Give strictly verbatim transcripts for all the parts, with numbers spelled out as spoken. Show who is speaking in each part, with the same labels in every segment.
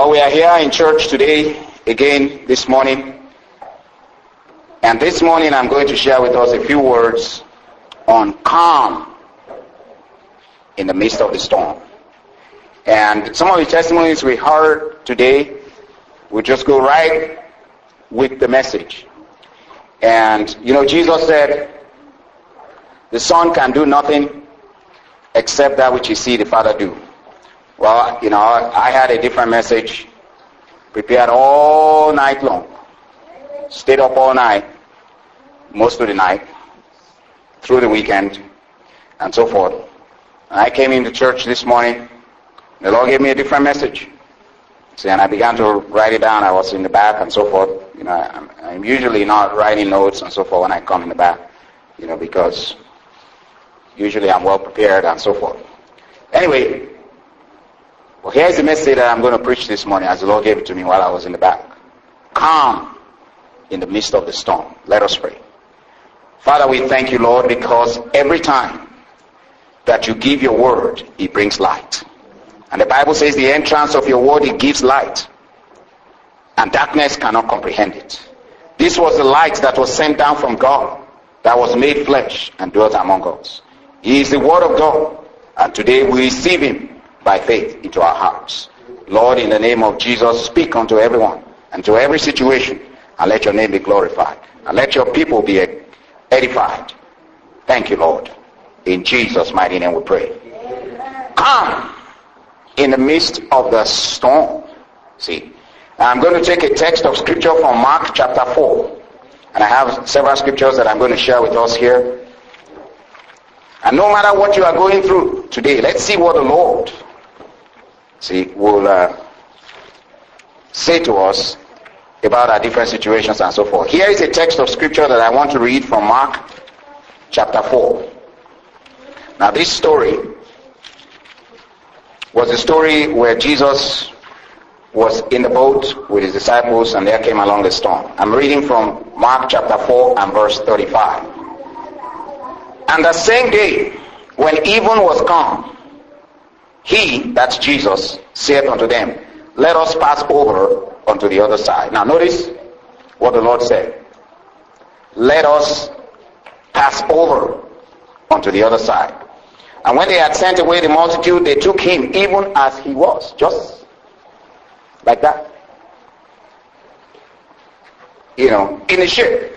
Speaker 1: Well, we are here in church today, again, this morning. And this morning I'm going to share with us a few words on calm in the midst of the storm. And some of the testimonies we heard today will just go right with the message. And, you know, Jesus said, the Son can do nothing except that which you see the Father do. Well, you know, I had a different message, prepared all night long, stayed up all night, most of the night, through the weekend, and so forth. And I came into church this morning, the Lord gave me a different message. See, and I began to write it down. I was in the back and so forth. You know, I'm, I'm usually not writing notes and so forth when I come in the back, you know, because usually I'm well prepared and so forth. Anyway, well, here's the message that I'm going to preach this morning as the Lord gave it to me while I was in the back. Calm in the midst of the storm. Let us pray. Father, we thank you, Lord, because every time that you give your word, it brings light. And the Bible says the entrance of your word, it gives light. And darkness cannot comprehend it. This was the light that was sent down from God, that was made flesh and dwelt among us. He is the word of God. And today we receive him by faith into our hearts. Lord, in the name of Jesus, speak unto everyone and to every situation, and let your name be glorified. And let your people be edified. Thank you, Lord. In Jesus' mighty name we pray. Calm in the midst of the storm. See, I'm going to take a text of scripture from Mark chapter four. And I have several scriptures that I'm going to share with us here. And no matter what you are going through today, let's see what the Lord, see, will uh, say to us about our different situations and so forth. Here is a text of scripture that I want to read from Mark chapter four. Now this story was a story where Jesus was in the boat with his disciples and there came along the storm. I'm reading from Mark chapter four and verse thirty-five. And the same day, when even was come, he, that's Jesus, said unto them, let us pass over unto the other side. Now notice what the Lord said. Let us pass over unto the other side. And when they had sent away the multitude, they took him even as he was, just like that. You know, in the ship.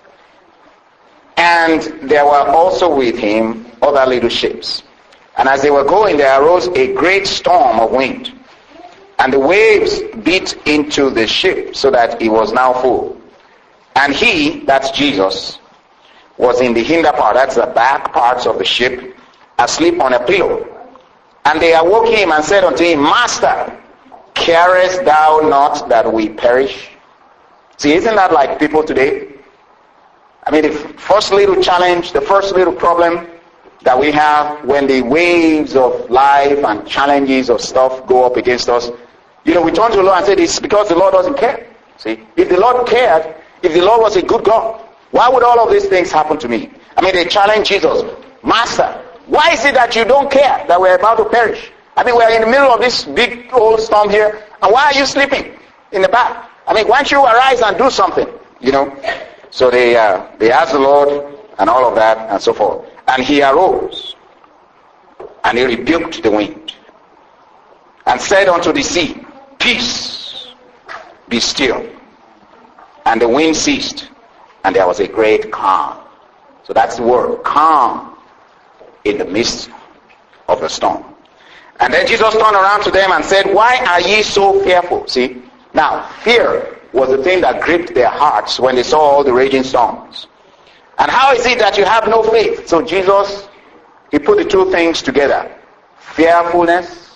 Speaker 1: And there were also with him other little ships. And as they were going, there arose a great storm of wind. And the waves beat into the ship so that it was now full. And he, that's Jesus, was in the hinder part, that's the back parts of the ship, asleep on a pillow. And they awoke him and said unto him, Master, carest thou not that we perish? See, isn't that like people today? I mean, the first little challenge, the first little problem that we have when the waves of life and challenges of stuff go up against us, you know, we turn to the Lord and say, it's because the Lord doesn't care. See, if the Lord cared, if the Lord was a good God, why would all of these things happen to me? I mean, they challenge Jesus. Master, why is it that you don't care that we're about to perish? I mean, we're in the middle of this big old storm here, and why are you sleeping in the back? I mean, why don't you arise and do something, you know? So they uh, they asked the Lord and all of that and so forth. And he arose and he rebuked the wind and said unto the sea, Peace, be still. And the wind ceased and there was a great calm. So that's the word, calm in the midst of the storm. And then Jesus turned around to them and said, Why are ye so fearful? See, now fear was the thing that gripped their hearts when they saw all the raging storms. And how is it that you have no faith? So Jesus, he put the two things together. Fearfulness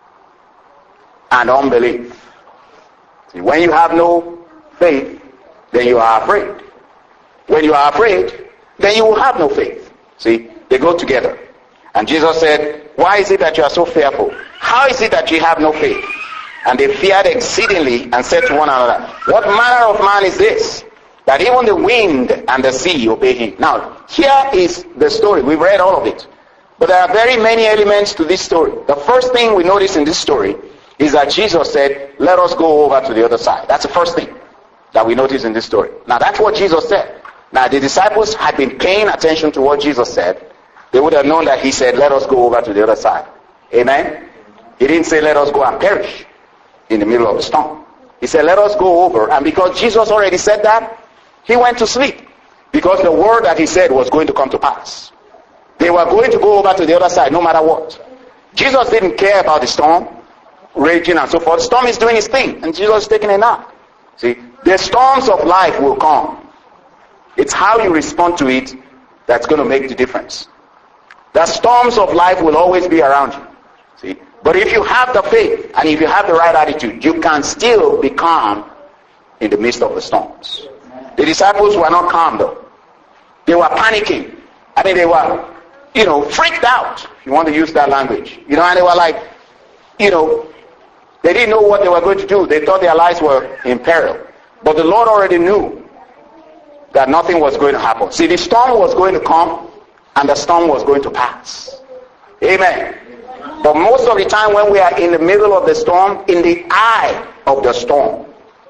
Speaker 1: and unbelief. See, when you have no faith, then you are afraid. When you are afraid, then you will have no faith. See, they go together. And Jesus said, Why is it that you are so fearful? How is it that you have no faith? And they feared exceedingly and said to one another, What manner of man is this, that even the wind and the sea obey him? Now, here is the story. We've read all of it. But there are very many elements to this story. The first thing we notice in this story is that Jesus said, let us go over to the other side. That's the first thing that we notice in this story. Now that's what Jesus said. Now the disciples had been paying attention to what Jesus said. They would have known that he said, let us go over to the other side. Amen? He didn't say, let us go and perish in the middle of the storm. He said, let us go over. And because Jesus already said that, he went to sleep. Because the word that he said was going to come to pass. They were going to go over to the other side no matter what. Jesus didn't care about the storm raging and so forth. The storm is doing its thing and Jesus is taking a nap. See, the storms of life will come. It's how you respond to it that's going to make the difference. The storms of life will always be around you. See, but if you have the faith and if you have the right attitude, you can still be calm in the midst of the storms. The disciples were not calm though. They were panicking. I mean, they were, you know, freaked out, if you want to use that language. You know, and they were like, you know, they didn't know what they were going to do. They thought their lives were in peril. But the Lord already knew that nothing was going to happen. See, the storm was going to come and the storm was going to pass. Amen. But most of the time when we are in the middle of the storm, in the eye of the storm,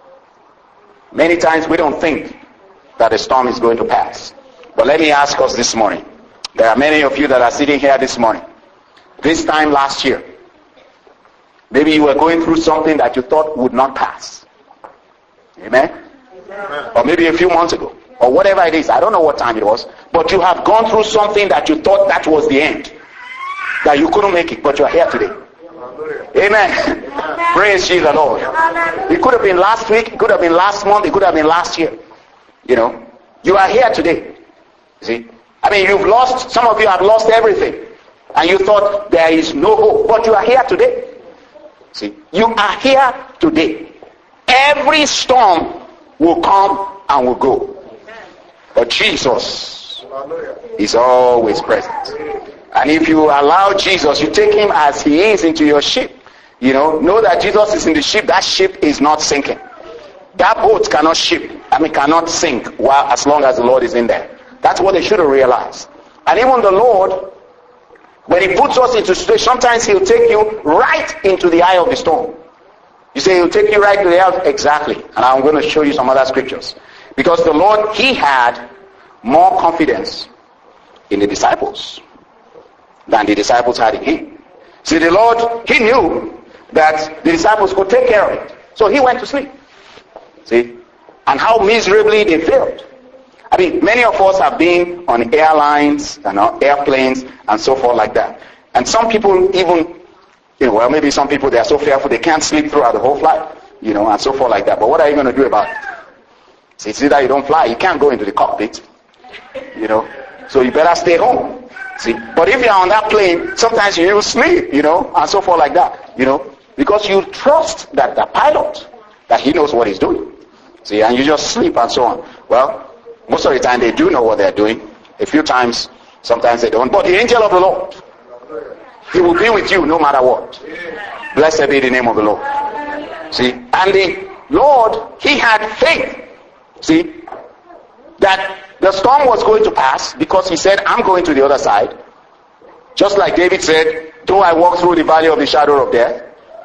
Speaker 1: many times we don't think that the storm is going to pass. But let me ask us this morning. There are many of you that are sitting here this morning. This time last year, maybe you were going through something that you thought would not pass. Amen? Amen? Or maybe a few months ago. Or whatever it is. I don't know what time it was. But you have gone through something that you thought that was the end. That you couldn't make it. But you are here today. Amen. Amen. Praise ye the Lord. Amen. It could have been last week. It could have been last month. It could have been last year. You know. You are here today. See? I mean, you've lost, some of you have lost everything. And you thought there is no hope. But you are here today. See? You are here today. Every storm will come and will go. But Jesus is always present. And if you allow Jesus, you take him as he is into your ship. You know, know that Jesus is in the ship. That ship is not sinking. That boat cannot ship. I mean, cannot sink while as long as the Lord is in there. That's what they should have realized. And even the Lord, when he puts us into situation, sometimes he'll take you right into the eye of the storm. You say he'll take you right to the eye of, exactly. And I'm going to show you some other scriptures. Because the Lord, he had more confidence in the disciples than the disciples had in him. See, the Lord, he knew that the disciples could take care of it. So he went to sleep. See? And how miserably they failed. I mean, many of us have been on airlines and on airplanes and so forth like that. And some people even, you know, well, maybe some people, they are so fearful they can't sleep throughout the whole flight, you know, and so forth like that. But what are you going to do about it? See, it's either you don't fly, you can't go into the cockpit, you know, so you better stay home. See, but if you're on that plane, sometimes you will sleep, you know, and so forth like that, you know, because you trust that the pilot, that he knows what he's doing. See, and you just sleep and so on. Well, most of the time they do know what they're doing. A few times, sometimes they don't. But the angel of the Lord, he will be with you no matter what. Blessed be the name of the Lord. See, and the Lord, he had faith. See, that the storm was going to pass because he said, I'm going to the other side. Just like David said, though I walk through the valley of the shadow of death,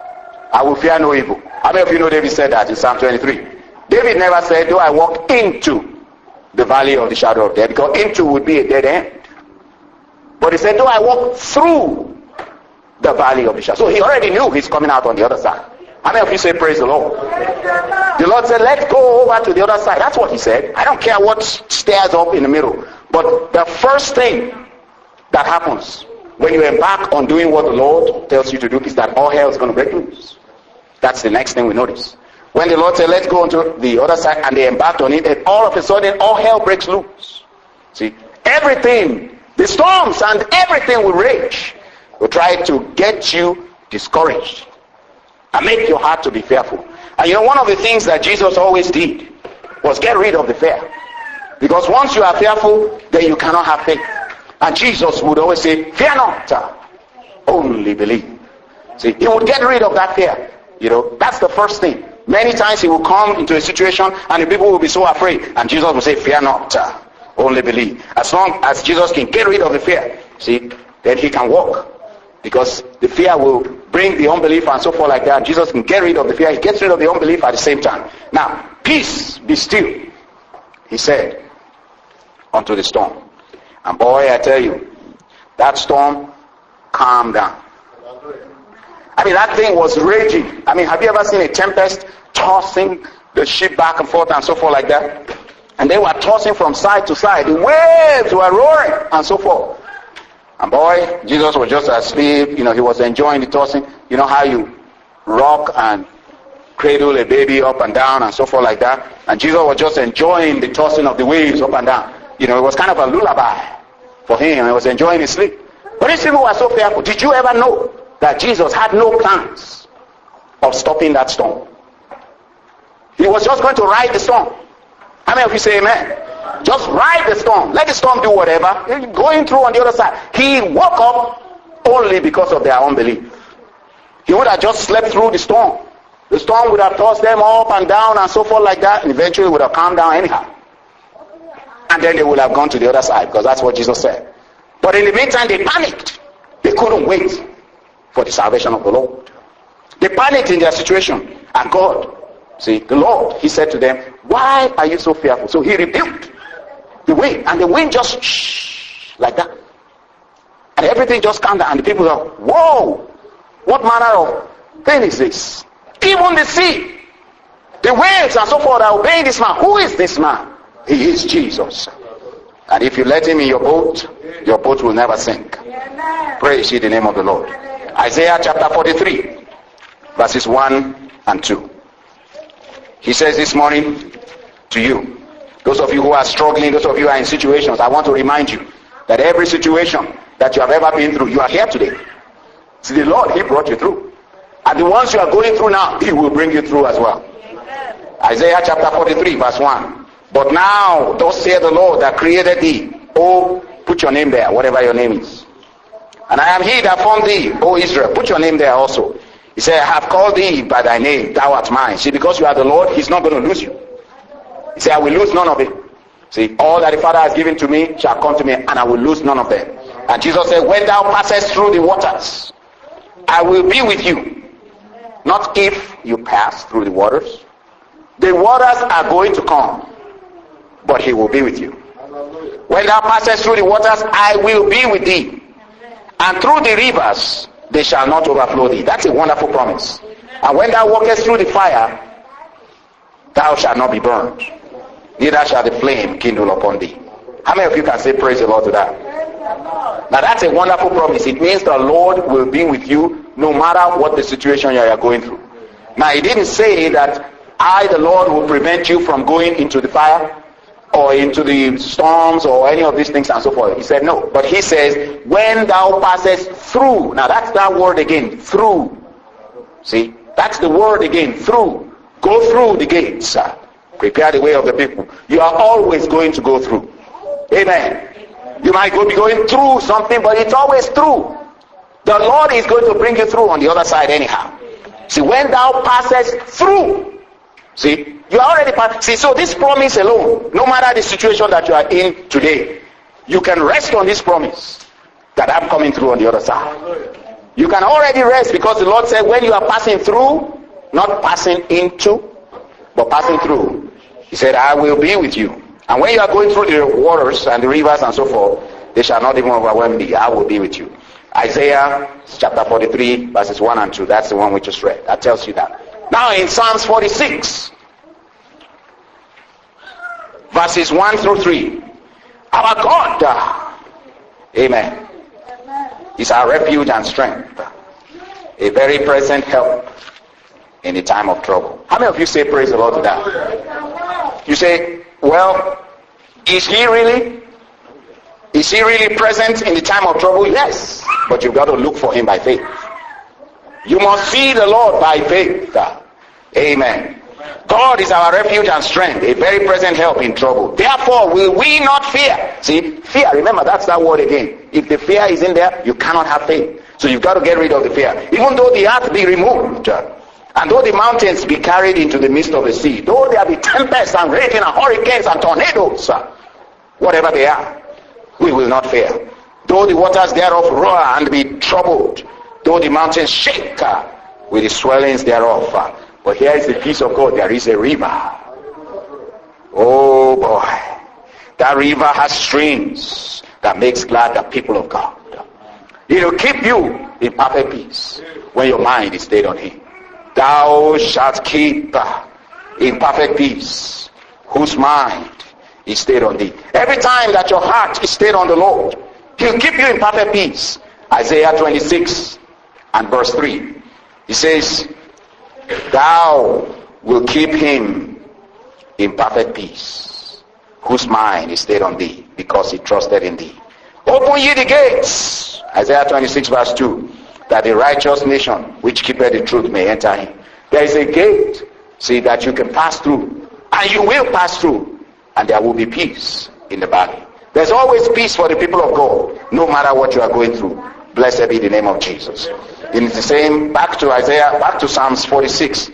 Speaker 1: I will fear no evil. How many of you know David said that in Psalm twenty-three? David never said, though I walk into the valley of the shadow of death, because into would be a dead end. But he said, though I walk through the valley of the shadow. So he already knew he's coming out on the other side. How many of you say praise the Lord? The Lord said, let's go over to the other side. That's what he said. I don't care what stares up in the middle. But the first thing that happens when you embark on doing what the Lord tells you to do is that all hell is going to break loose. That's the next thing we notice. When the Lord said, let's go onto the other side, and they embarked on it, and all of a sudden, all hell breaks loose. See, everything, the storms and everything will rage, will try to get you discouraged and make your heart to be fearful. And you know, one of the things that Jesus always did was get rid of the fear. Because once you are fearful, then you cannot have faith. And Jesus would always say, fear not, only believe. See, he would get rid of that fear. You know, that's the first thing. Many times he will come into a situation and the people will be so afraid. And Jesus will say, fear not, only believe. As long as Jesus can get rid of the fear, see, then he can walk Because the fear will bring the unbelief and so forth like that. Jesus can get rid of the fear. He gets rid of the unbelief at the same time. Now, peace, be still, he said unto the storm. And boy, I tell you, that storm calmed down. I mean, that thing was raging. I mean, have you ever seen a tempest tossing the ship back and forth and so forth like that? And they were tossing from side to side. The waves were roaring and so forth. And boy, Jesus was just asleep. You know, he was enjoying the tossing. You know how you rock and cradle a baby up and down and so forth like that. And Jesus was just enjoying the tossing of the waves up and down. You know, it was kind of a lullaby for him. He was enjoying his sleep. But these people were so fearful. Did you ever know that Jesus had no plans of stopping that storm? He was just going to ride the storm. How many of you say amen? Just ride the storm. Let the storm do whatever. Going through on the other side. He woke up only because of their unbelief. He would have just slept through the storm. The storm would have tossed them up and down and so forth like that. And eventually would have calmed down anyhow. And then they would have gone to the other side, because that's what Jesus said. But in the meantime, they panicked. They couldn't wait for the salvation of the Lord. They panicked in their situation. And God, see, the Lord, he said to them, why are you so fearful? So he rebuked the wind. And the wind just shh, like that. And everything just calmed down. And the people are, whoa, what manner of thing is this? Even the sea, the waves and so forth are obeying this man. Who is this man? He is Jesus. And if you let him in your boat, your boat will never sink. Praise ye the name of the Lord. Isaiah chapter forty-three, verses one and two. He says this morning to you, those of you who are struggling, those of you who are in situations, I want to remind you that every situation that you have ever been through, you are here today. See, the Lord, he brought you through. And the ones you are going through now, he will bring you through as well. Isaiah chapter forty-three, verse one. But now, thus saith the Lord that created thee. Oh, put your name there, whatever your name is. And I am he that formed thee, O Israel. Put your name there also. He said, I have called thee by thy name, thou art mine. See, because you are the Lord, he's not going to lose you. He said, I will lose none of it. See, all that the Father has given to me shall come to me, and I will lose none of them. And Jesus said, when thou passest through the waters, I will be with you. Not if you pass through the waters. The waters are going to come, but he will be with you. When thou passest through the waters, I will be with thee. And through the rivers, they shall not overflow thee. That's a wonderful promise. And when thou walkest through the fire, thou shalt not be burned, neither shall the flame kindle upon thee. How many of you can say praise the Lord to that? Now that's a wonderful promise. It means the Lord will be with you no matter what the situation you are going through. Now he didn't say that I, the Lord, will prevent you from going into the fire or into the storms or any of these things and so forth. He said no. But he says, when thou passest through. Now that's that word again, through. See, that's the word again, through. Go through the gates. Prepare the way of the people. You are always going to go through. Amen. You might go be going through something, but it's always through. The Lord is going to bring you through on the other side anyhow. See, when thou passest through. See, you are already passed. See, so this promise alone, no matter the situation that you are in today, you can rest on this promise that I'm coming through on the other side. You can already rest because the Lord said when you are passing through, not passing into, but passing through, he said, I will be with you. And when you are going through the waters and the rivers and so forth, they shall not even overwhelm thee. I will be with you. Isaiah chapter forty-three, verses one and two. That's the one we just read. That tells you that. Now in Psalms forty-six, verses one through three. Our God, amen, is our refuge and strength, a very present help in the time of trouble. How many of you say praise the Lord to that? You say, well, is he really? Is he really present in the time of trouble? Yes. But you've got to look for him by faith. You must see the Lord by faith. Amen. God is our refuge and strength, a very present help in trouble. Therefore will we not fear. See, fear, remember that's that word again. If the fear is in there, you cannot have faith. So you've got to get rid of the fear. Even though the earth be removed, and though the mountains be carried into the midst of the sea, though there be tempests and raging and hurricanes and tornadoes, whatever they are, we will not fear. Though the waters thereof roar and be troubled, though the mountains shake uh, with the swellings thereof. Uh, but here is the peace of God. There is a river. Oh boy. That river has streams that makes glad the people of God. It will keep you in perfect peace when your mind is stayed on him. Thou shalt keep uh, in perfect peace whose mind is stayed on thee. Every time that your heart is stayed on the Lord, he'll keep you in perfect peace. Isaiah twenty-six and verse three. He says, thou will keep him in perfect peace whose mind is stayed on thee, because he trusted in thee. Open ye the gates, Isaiah twenty-six verse two, that the righteous nation which keepeth the truth may enter in. There is a gate, see, that you can pass through, and you will pass through, and there will be peace in the valley. There's always peace for the people of God, no matter what you are going through. Blessed be the name of Jesus. In the same, back to Isaiah, back to Psalms forty-six.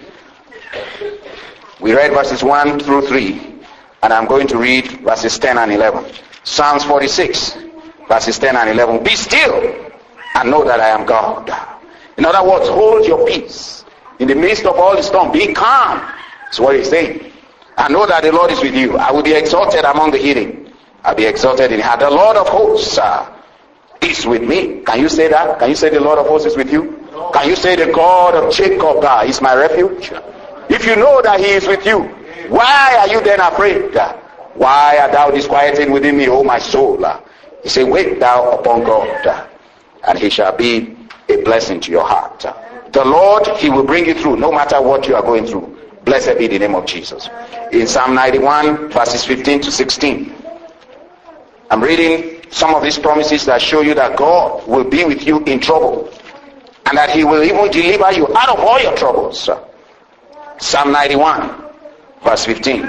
Speaker 1: We read verses one through three, and I'm going to read verses ten and eleven. Psalms forty-six, verses ten and eleven. Be still and know that I am God. In other words, hold your peace. In the midst of all the storm, be calm. That's what he's saying. And know that the Lord is with you. I will be exalted among the heathen. I'll be exalted in heart. The Lord of hosts uh, is with me. Can you say that? Can you say the Lord of hosts is with you? Can you say the God of Jacob uh, is my refuge? If you know that he is with you, why are you then afraid? Why art thou disquieted within me, O my soul? He said, wait thou upon God, and he shall be a blessing to your heart. The Lord, he will bring you through no matter what you are going through. Blessed be the name of Jesus. In Psalm ninety-one, verses fifteen to sixteen, I'm reading some of these promises that show you that God will be with you in trouble, and that he will even deliver you out of all your troubles. Psalm ninety-one, verse fifteen.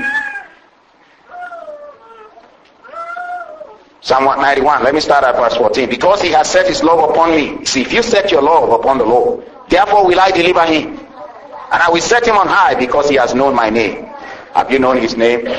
Speaker 1: Psalm ninety-one, let me start at verse fourteen. Because he has set his love upon me. See, if you set your love upon the Lord, therefore will I deliver him. And I will set him on high, because he has known my name. Have you known his name?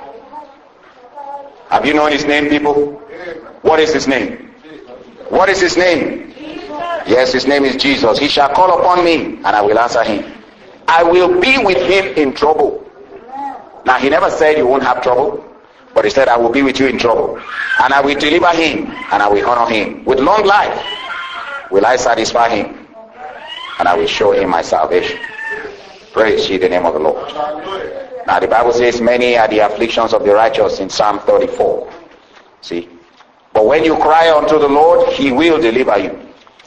Speaker 1: Have you known his name, people? What is his name? What is his name? Yes, his name is Jesus. He shall call upon me, and I will answer him. I will be with him in trouble. Now, he never said you won't have trouble, but he said, I will be with you in trouble. And I will deliver him, and I will honor him. With long life will I satisfy him, and I will show him my salvation. Praise ye the name of the Lord. Now, the Bible says, many are the afflictions of the righteous in Psalm thirty-four. See? But when you cry unto the Lord, he will deliver you.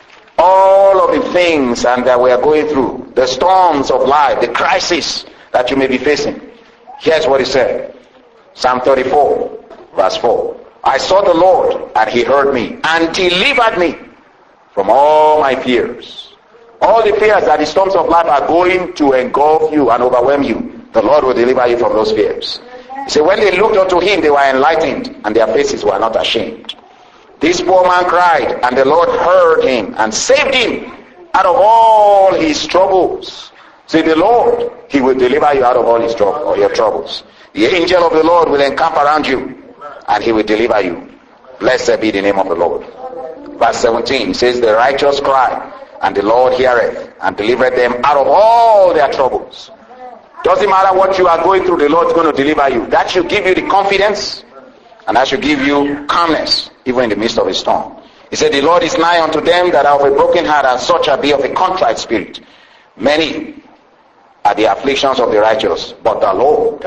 Speaker 1: All of the things and that we are going through, the storms of life, the crisis that you may be facing. Here's what he said. Psalm thirty-four, verse four. I sought the Lord, and he heard me, and delivered me from all my fears. All the fears that the storms of life are going to engulf you and overwhelm you, the Lord will deliver you from those fears. He said, when they looked unto him, they were enlightened, and their faces were not ashamed. This poor man cried, and the Lord heard him and saved him out of all his troubles. Say, the Lord, he will deliver you out of all his trouble, or your troubles. The angel of the Lord will encamp around you, and he will deliver you. Blessed be the name of the Lord. Verse seventeen says, the righteous cry, and the Lord heareth, and delivereth them out of all their troubles. Doesn't matter what you are going through, the Lord is going to deliver you. That should give you the confidence, and that should give you calmness, even in the midst of a storm. He said, the Lord is nigh unto them that are of a broken heart, and such shall be of a contrite spirit. Many are the afflictions of the righteous, but the Lord,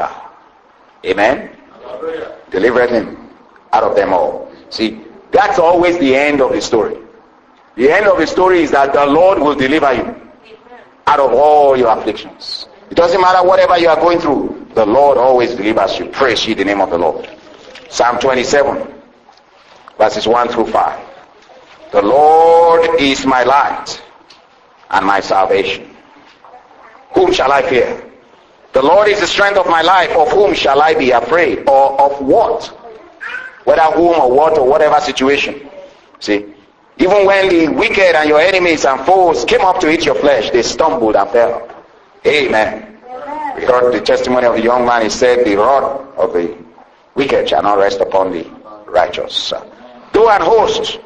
Speaker 1: amen, delivered him out of them all. See, that's always the end of the story. The end of the story is that the Lord will deliver you out of all your afflictions. It doesn't matter whatever you are going through, the Lord always delivers you. Praise ye the name of the Lord. Psalm twenty-seven, verses one through five. The Lord is my light and my salvation. Whom shall I fear? The Lord is the strength of my life. Of whom shall I be afraid? Or of what? Whether whom or what or whatever situation. See, even when the wicked and your enemies and foes came up to eat your flesh, they stumbled and fell. Amen. We heard the testimony of the young man. He said, the rod of the wicked shall not rest upon the righteous. Though an host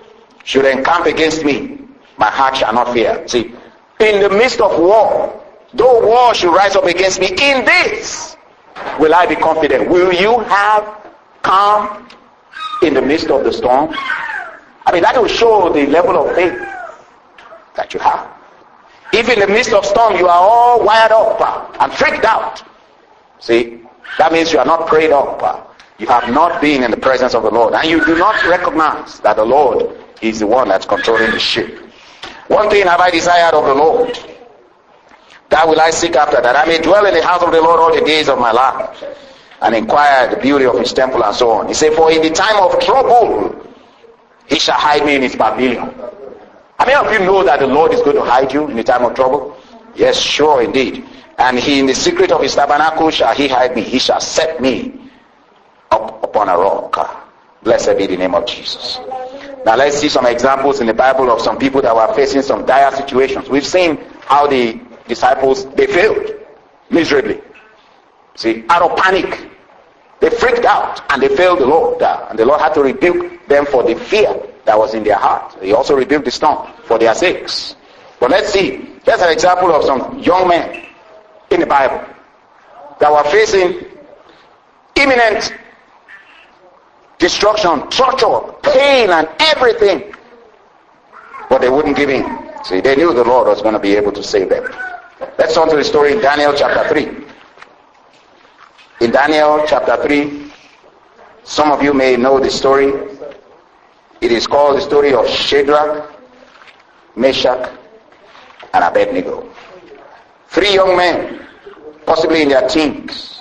Speaker 1: should encamp against me, my heart shall not fear. See, in the midst of war, though war should rise up against me, in this will I be confident. Will you have calm in the midst of the storm? I mean, that will show the level of faith that you have. If in the midst of storm you are all wired up and freaked out, see, that means you are not prayed up. You have not been in the presence of the Lord, and you do not recognize that the Lord is the one that's controlling the ship. One thing have I desired of the Lord, that will I seek after, that I may dwell in the house of the Lord all the days of my life, and inquire the beauty of his temple, and so on. He said, for in the time of trouble, he shall hide me in his pavilion. How many of you know that the Lord is going to hide you in the time of trouble? Yes, sure indeed. And he, in the secret of his tabernacle shall he hide me. He shall set me up upon a rock. Blessed be the name of Jesus. Now let's see some examples in the Bible of some people that were facing some dire situations. We've seen how the disciples, they failed miserably. See, out of panic, they freaked out and they failed the Lord. And the Lord had to rebuke them for the fear that was in their heart. He also rebuked the storm for their sakes. But let's see, there's an example of some young men in the Bible that were facing imminent destruction, torture, pain, and everything. But they wouldn't give in. See, they knew the Lord was going to be able to save them. Let's turn to the story in Daniel chapter three. In Daniel chapter three, some of you may know the story. It is called the story of Shadrach, Meshach, and Abednego. Three young men, possibly in their teens.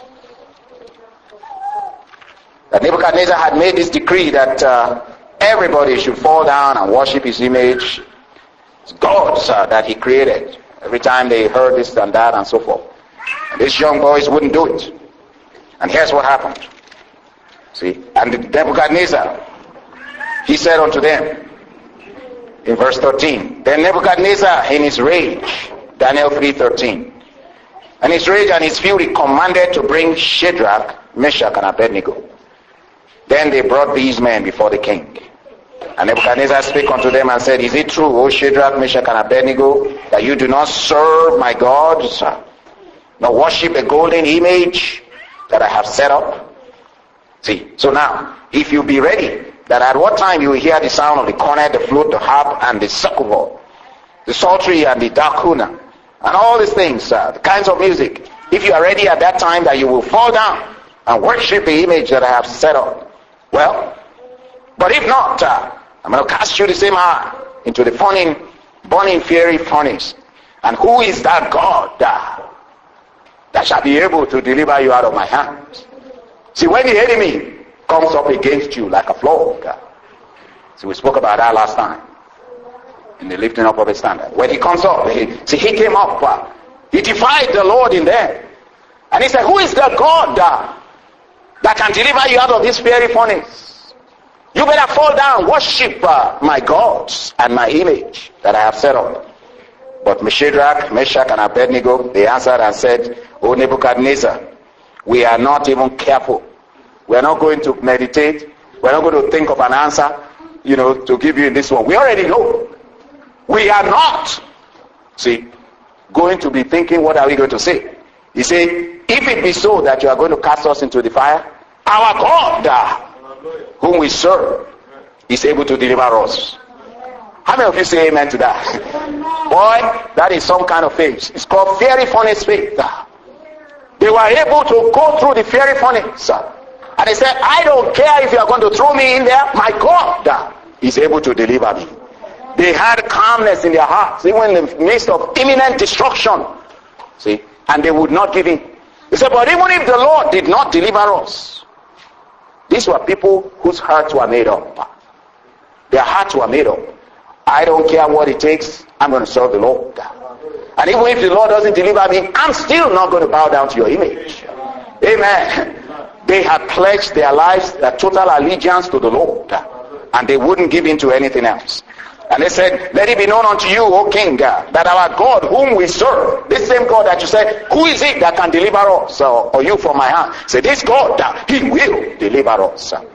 Speaker 1: That Nebuchadnezzar had made this decree that uh, everybody should fall down and worship his image. It's gods uh, that he created. Every time they heard this and that and so forth. And these young boys wouldn't do it. And here's what happened. See, and Nebuchadnezzar, he said unto them, in verse thirteen, then Nebuchadnezzar in his rage, Daniel three thirteen, and his rage and his fury commanded to bring Shadrach, Meshach, and Abednego. Then they brought these men before the king. And Nebuchadnezzar spake unto them and said, is it true, O Shadrach, Meshach, and Abednego, that you do not serve my gods, nor worship a golden image that I have set up? See, so now, if you be ready, that at what time you will hear the sound of the cornet, the flute, the harp, and the succour, the psaltery, and the dacuna, and all these things, uh, the kinds of music, if you are ready at that time, that you will fall down and worship the image that I have set up. Well, but if not, uh, I'm going to cast you the same hour into the burning, burning fiery furnace. And who is that God uh, that shall be able to deliver you out of my hands? See, when the enemy comes up against you like a flood, uh, see, we spoke about that last time in the lifting up of a standard. When he comes up, he, see, he came up, uh, he defied the Lord in there. And he said, who is the God uh, that can deliver you out of this fiery furnace? You better fall down, worship uh, my gods and my image that I have set up. But Shadrach, Meshach, and Abednego, they answered and said, O Nebuchadnezzar, we are not even careful. We are not going to meditate. We are not going to think of an answer, you know, to give you in this one. We already know. We are not, see, going to be thinking, what are we going to say? He said, if it be so that you are going to cast us into the fire, our God, uh, whom we serve, is able to deliver us. How many of you say amen to that? Boy, that is some kind of faith. It's called fiery furnace faith. They were able to go through the fiery furnace. And they said, I don't care if you are going to throw me in there. My God is able to deliver me. They had calmness in their hearts, even in the midst of imminent destruction. See? And they would not give in. They said, but even if the Lord did not deliver us, these were people whose hearts were made up. Their hearts were made up. I don't care what it takes. I'm going to serve the Lord. And even if the Lord doesn't deliver me, I'm still not going to bow down to your image. Amen. They had pledged their lives, their total allegiance to the Lord. And they wouldn't give in to anything else. And they said, let it be known unto you, O King, that our God whom we serve, this same God that you said, who is it that can deliver us or, or you from my hand? Say, this God, he will deliver us.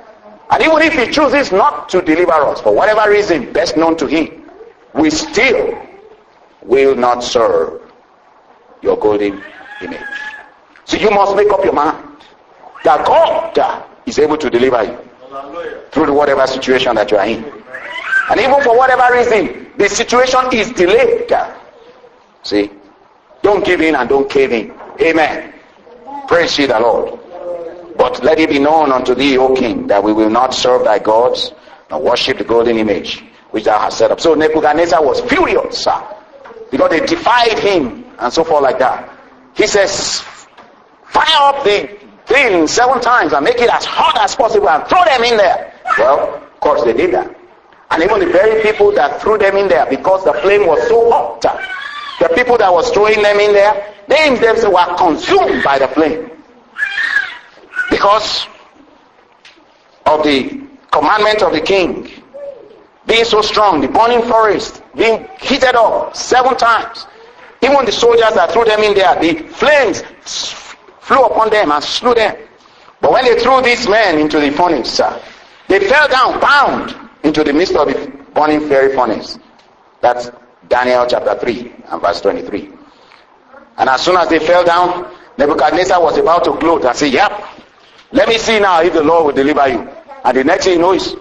Speaker 1: And even if he chooses not to deliver us, for whatever reason best known to him, we still will not serve your golden image. So you must make up your mind that God is able to deliver you through whatever situation that you are in. And even for whatever reason, the situation is delayed. See, don't give in and don't cave in. Amen. Praise ye the Lord. But let it be known unto thee, O king, that we will not serve thy gods, nor worship the golden image which thou hast set up. So Nebuchadnezzar was furious, sir, because they defied him and so forth like that. He says, fire up the thing seven times and make it as hot as possible and throw them in there. Well, of course they did that. And even the very people that threw them in there, because the flame was so hot, the people that was throwing them in there, they themselves were consumed by the flame. Because of the commandment of the king being so strong, the burning forest being heated up seven times. Even the soldiers that threw them in there, the flames flew upon them and slew them. But when they threw these men into the furnace, uh, they fell down bound into the midst of the burning fiery furnace. That's Daniel chapter three and verse twenty-three. And as soon as they fell down, Nebuchadnezzar was about to gloat and say, yep, let me see now if the Lord will deliver you. And the next thing you know is,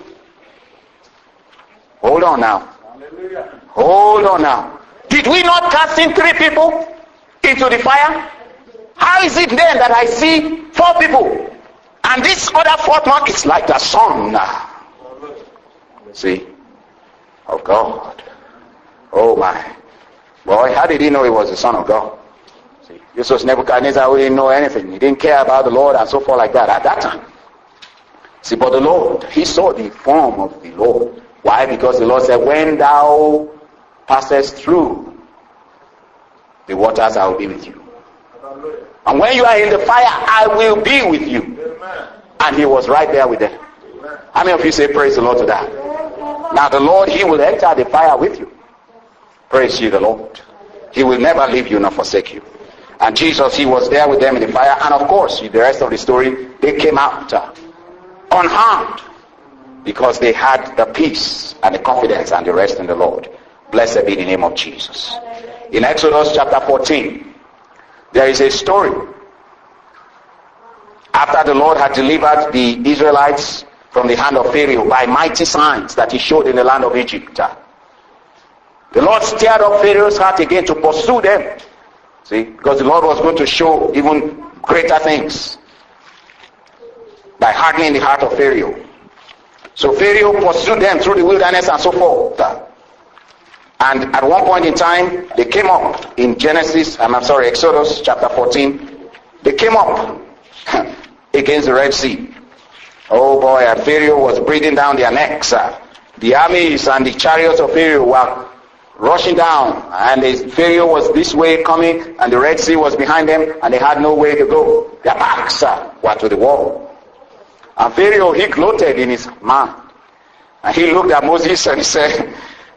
Speaker 1: hold on now. Hallelujah. Hold on now. Did we not cast in three people into the fire? How is it then that I see four people? And this other fourth one is like the son now. See? Of God. Oh my. Boy, how did he know he was the son of God? See? This was Nebuchadnezzar who didn't know anything. He didn't care about the Lord and so forth like that at that time. See, but the Lord, he saw the form of the Lord. Why? Because the Lord said, when thou passest through the waters, I will be with you. And when you are in the fire, I will be with you. Amen. And he was right there with them. Amen. How many of you say praise the Lord to that? Now the Lord, he will enter the fire with you. Praise ye the Lord. He will never leave you nor forsake you. And Jesus, he was there with them in the fire. And of course, the rest of the story, they came out uh, unharmed, because they had the peace and the confidence and the rest in the Lord. Blessed be the name of Jesus. In Exodus chapter fourteen, there is a story. After the Lord had delivered the Israelites from the hand of Pharaoh by mighty signs that he showed in the land of Egypt, the Lord stirred up Pharaoh's heart again to pursue them. See, because the Lord was going to show even greater things by hardening the heart of Pharaoh. So Pharaoh pursued them through the wilderness and so forth. And at one point in time, they came up in Genesis, I'm sorry, Exodus chapter fourteen. They came up against the Red Sea. Oh boy, and Pharaoh was breathing down their necks. The armies and the chariots of Pharaoh were rushing down, and the Pharaoh was this way coming, and the Red Sea was behind them, and they had no way to go. Their backs were to the wall. And Pharaoh, he gloated in his mind. And he looked at Moses and he said,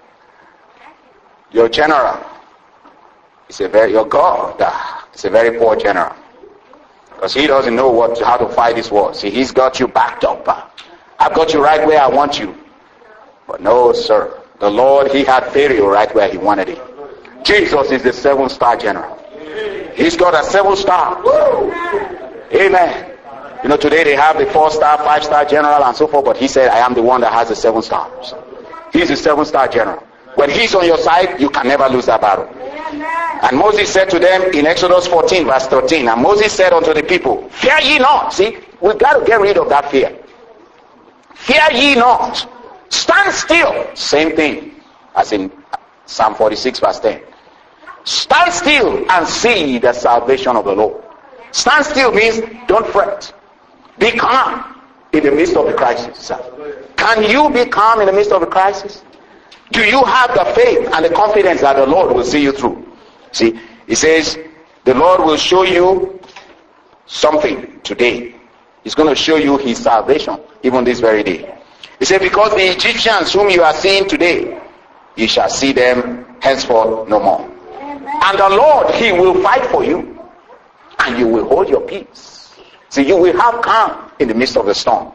Speaker 1: your general is a very, your God is a very poor general. Because he doesn't know what how to fight this war. See, he's got you backed up. I've got you right where I want you. But no, sir. The Lord, he had Pharaoh right where he wanted him. Jesus is the seven-star general. He's got a seven-star. Woo! Amen. You know, today they have the four-star, five-star general and so forth, but he said, I am the one that has the seven stars. He's the seven-star general. When he's on your side, you can never lose that battle. And Moses said to them in Exodus fourteen, verse thirteen, and Moses said unto the people, fear ye not. See, we've got to get rid of that fear. Fear ye not. Stand still. Same thing as in Psalm forty-six, verse ten. Stand still and see the salvation of the Lord. Stand still means don't fret. Be calm in the midst of the crisis. Can you be calm in the midst of the crisis? Do you have the faith and the confidence that the Lord will see you through? See, he says, the Lord will show you something today. He's going to show you his salvation, even this very day. He said, because the Egyptians whom you are seeing today, you shall see them henceforth no more. And the Lord, he will fight for you, and you will hold your peace. See, you will have calm in the midst of the storm.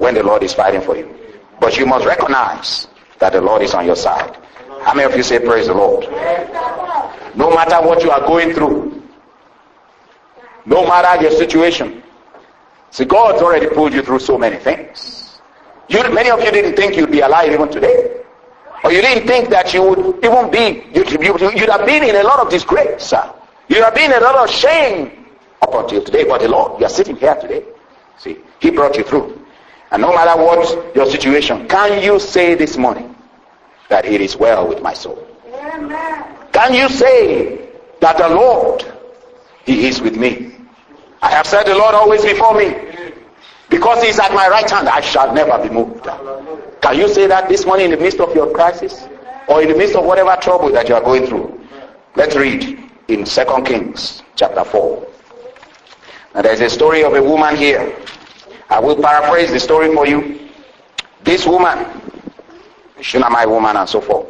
Speaker 1: when the Lord is fighting for you. But you must recognize that the Lord is on your side. How many of you say praise the Lord? No matter what you are going through, no matter your situation, see, God's already pulled you through so many things. You, many of you didn't think you'd be alive even today. Or you didn't think that you would even be, you'd, you'd, you'd have been in a lot of disgrace. You'd have been in a lot of shame up until today. But the Lord, you are sitting here today. See, He brought you through. And no matter what your situation, can you say this morning that it is well with my soul? Amen. Can you say that the Lord, He is with me? I have said the Lord always before me. Because He is at my right hand, I shall never be moved. Can you say that this morning in the midst of your crisis? Or in the midst of whatever trouble that you are going through? Let's read in Second Kings chapter four. Now there's a story of a woman here. I will paraphrase the story for you. This woman, the Shunammite woman and so forth.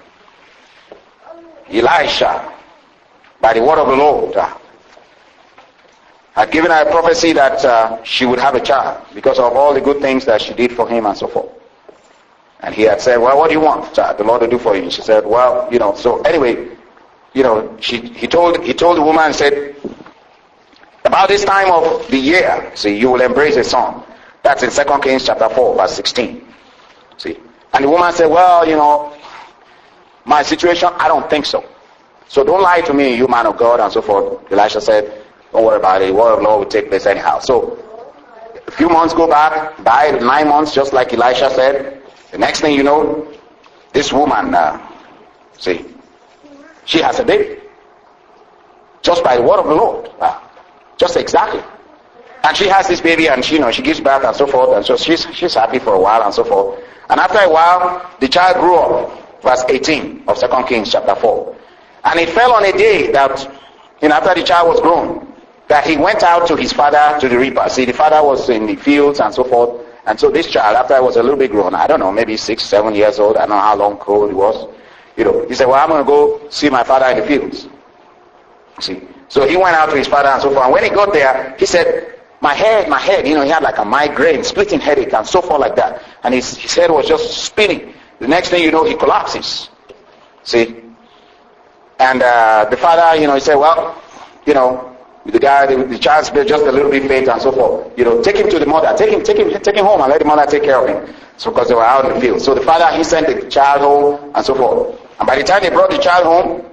Speaker 1: Elisha, by the word of the Lord, uh, had given her a prophecy that uh, she would have a child because of all the good things that she did for him and so forth. And he had said, well, what do you want uh, the Lord to do for you? And she said, well, you know, so anyway, you know, she, he told he told the woman and said, about this time of the year, see, you will embrace a son. That's in Second Kings chapter four, verse sixteen. See, and the woman said, well, you know, my situation, I don't think so. So don't lie to me, you man of God, and so forth. Elisha said, don't worry about it. The word of the Lord will take place anyhow. So a few months go back, by nine months, just like Elisha said. The next thing you know, this woman, uh, see, she has a baby. Just by the word of the Lord. Uh, just exactly. And she has this baby and she, you know, she gives birth and so forth. And so she's, she's happy for a while and so forth. And after a while, the child grew up. Verse eighteen of Second Kings chapter four. And it fell on a day that, you know, after the child was grown, that he went out to his father to the reaper. See, the father was in the fields and so forth. And so this child, after he was a little bit grown, I don't know, maybe six, seven years old, I don't know how long old he was. You know, he said, well, I'm going to go see my father in the fields. See, so he went out to his father and so forth. And when he got there, he said, my head, my head, you know, he had like a migraine, splitting headache and so forth like that. And his, his head was just spinning. The next thing you know, he collapses. See? And uh, the father, you know, he said, well, you know, the guy, the, the child's just a little bit faint and so forth. You know, take him to the mother. Take him, take him, take him home and let the mother take care of him. So because they were out in the field. So the father, he sent the child home and so forth. And by the time they brought the child home,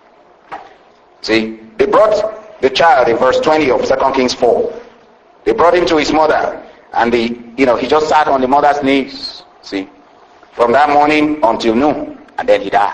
Speaker 1: see, they brought the child in verse twenty of Second Kings four. They brought him to his mother. And the, you know, he just sat on the mother's knees. See? From that morning until noon. And then he died.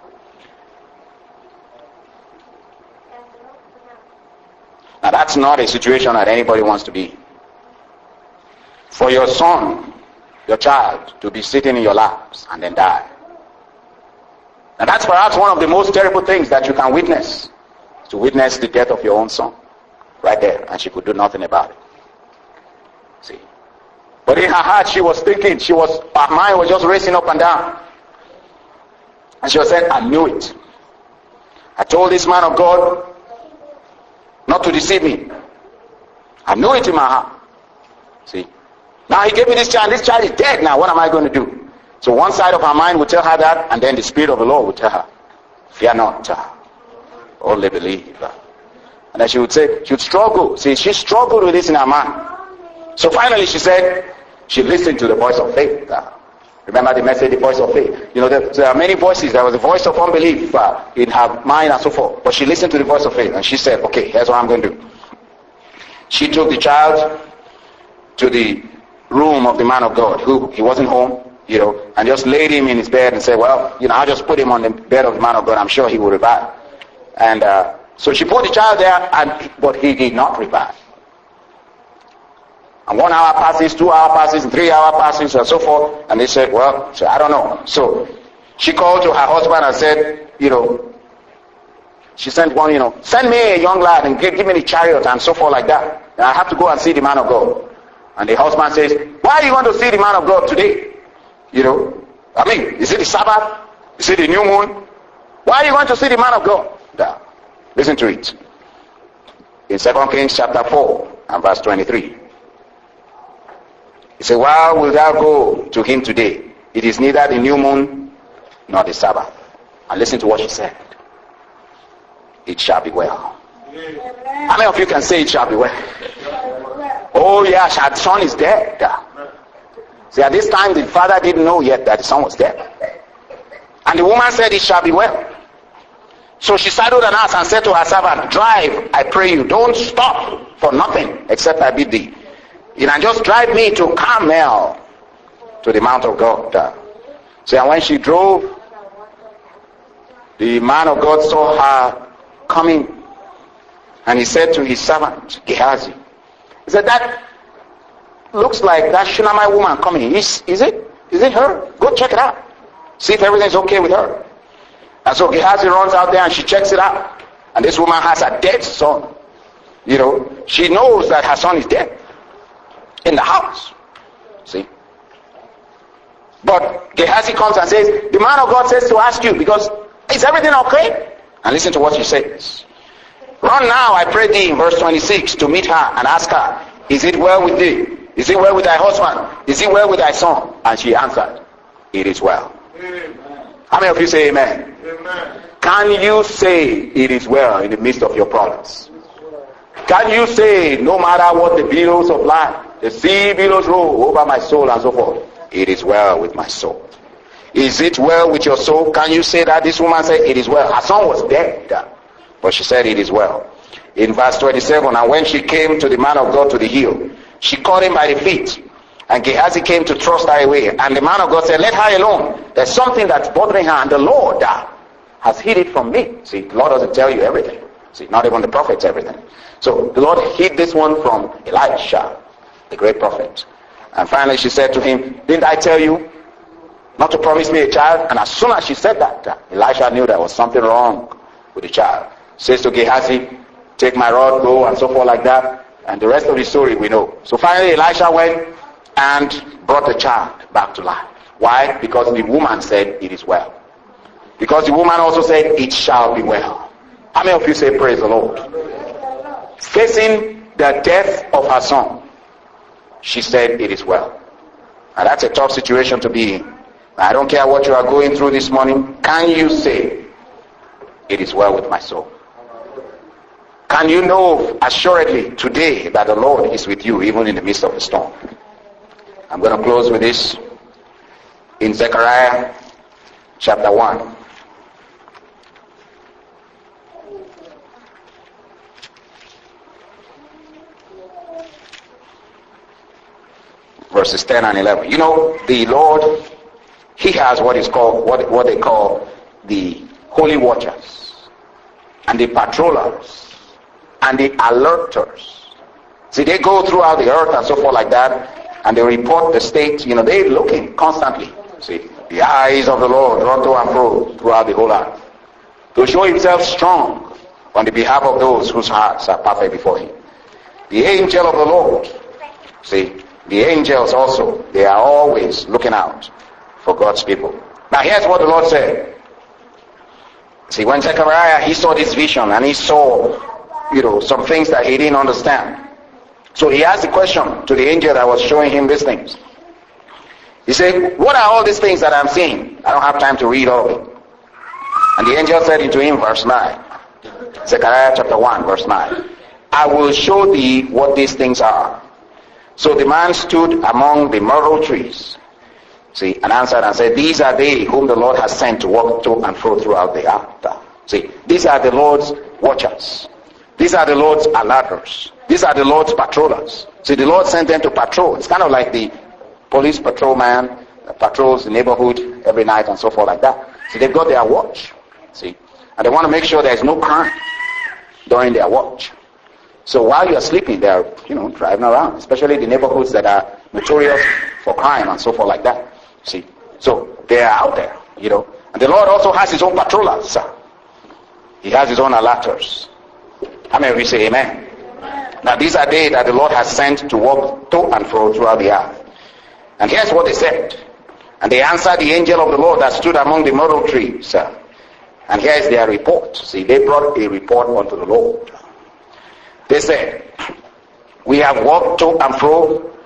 Speaker 1: Now that's not a situation that anybody wants to be in. For your son, your child, to be sitting in your laps and then die. And that's perhaps one of the most terrible things that you can witness. To witness the death of your own son. Right there. And she could do nothing about it. See. But in her heart she was thinking, she was, her mind was just racing up and down. And she was saying, I knew it. I told this man of God not to deceive me. I knew it in my heart. See. Now he gave me this child. This child is dead now. What am I going to do? So one side of her mind would tell her that, and then the Spirit of the Lord would tell her, fear not, only believe. And then she would say, she would struggle. See, she struggled with this in her mind. So finally she said, she listened to the voice of faith. Remember the message, the voice of faith. You know, there, there are many voices. There was a voice of unbelief uh, in her mind and so forth. But she listened to the voice of faith and she said, okay, here's what I'm going to do. She took the child to the room of the man of God, who he wasn't home, you know, and just laid him in his bed and said, well, you know, I'll just put him on the bed of the man of God. I'm sure he will revive. And uh, so she put the child there, and but he did not revive. And one hour passes, two hour passes, three hour passes, and so forth. And they said, well, so I don't know. So she called to her husband and said, you know, she sent one, you know, send me a young lad and give, give me the chariot and so forth like that. And I have to go and see the man of God. And the husband says, why are you going to see the man of God today? You know, I mean, is it the Sabbath? Is it the new moon? Why are you going to see the man of God? Now, listen to it. In Second Kings chapter four and verse twenty-three. He said, why will thou go to him today? It is neither the new moon nor the Sabbath. And listen to what she said. It shall be well. How many of you can say it shall be well? Oh yeah, her son is dead. See, at this time the father didn't know yet that the son was dead. And the woman said, it shall be well. So she saddled an ass and said to her servant, drive, I pray you, don't stop for nothing except I bid thee. You know, just drive me to Carmel, to the Mount of God. So and when she drove, the man of God saw her coming, and he said to his servant Gehazi, he said, that looks like that Shunammite woman coming. Is, is it? Is it her? Go check it out. See if everything's okay with her. And so Gehazi runs out there and she checks it out. And this woman has a dead son. You know, she knows that her son is dead in the house. See? But Gehazi comes and says, the man of God says to ask you, because is everything okay? And listen to what she says. Run now, I pray thee, in verse twenty-six, to meet her and ask her, is it well with thee? Is it well with thy husband? Is it well with thy son? And she answered, it is well. Amen. How many of you say amen? Amen? Can you say it is well in the midst of your problems? Can you say, no matter what the billows of life, the sea billows roll over my soul and so forth, it is well with my soul? Is it well with your soul? Can you say that? This woman said, it is well. Her son was dead, but she said, it is well. In verse twenty-seven, and when she came to the man of God to the hill, she caught him by the feet. And Gehazi came to thrust her away. And the man of God said, let her alone. There's something that's bothering her, and the Lord uh, has hid it from me. See, the Lord doesn't tell you everything. See, not even the prophets everything. So the Lord hid this one from Elisha, the great prophet. And finally she said to him, didn't I tell you not to promise me a child? And as soon as she said that, uh, Elisha knew there was something wrong with the child. Says to Gehazi, take my rod, go, and so forth like that. And the rest of the story we know. So finally Elisha went and brought the child back to life. Why? Because the woman said, it is well. Because the woman also said, it shall be well. How many of you say, praise the Lord? Facing the death of her son, she said, it is well. And that's a tough situation to be in. I don't care what you are going through this morning. Can you say, it is well with my soul? Can you know assuredly today that the Lord is with you even in the midst of the storm? I'm going to close with this in Zechariah chapter one. Verses ten and eleven. You know, the Lord, he has what is called, what, what they call the holy watchers and the patrollers and the alerters. See, they go throughout the earth and so forth like that, and they report the state. You know, they're looking constantly. See, the eyes of the Lord run to and fro throughout the whole earth to show himself strong on the behalf of those whose hearts are perfect before him. The angel of the Lord, see, the angels also, they are always looking out for God's people. Now here's what the Lord said. See, when Zechariah, he saw this vision and he saw, you know, some things that he didn't understand. So he asked the question to the angel that was showing him these things. He said, what are all these things that I'm seeing? I don't have time to read all of it. And the angel said unto him, verse nine, Zechariah chapter one, verse nine, I will show thee what these things are. So the man stood among the myrtle trees, see, and answered and said, these are they whom the Lord has sent to walk to and fro throughout the earth. See, these are the Lord's watchers. These are the Lord's alerters. These are the Lord's patrollers. See, the Lord sent them to patrol. It's kind of like the police patrolman that patrols the neighborhood every night and so forth like that. See, they've got their watch. See, and they want to make sure there's no crime during their watch. So while you're sleeping, they're, you know, driving around, especially the neighborhoods that are notorious for crime and so forth like that. See, so they are out there, you know. And the Lord also has his own patrollers. He has his own alerters. How many of you say amen? Now these are they that the Lord has sent to walk to and fro throughout the earth. And here's what they said. And they answered the angel of the Lord that stood among the myrtle trees. And here is their report. See, they brought a report unto the Lord. They said, we have walked to and fro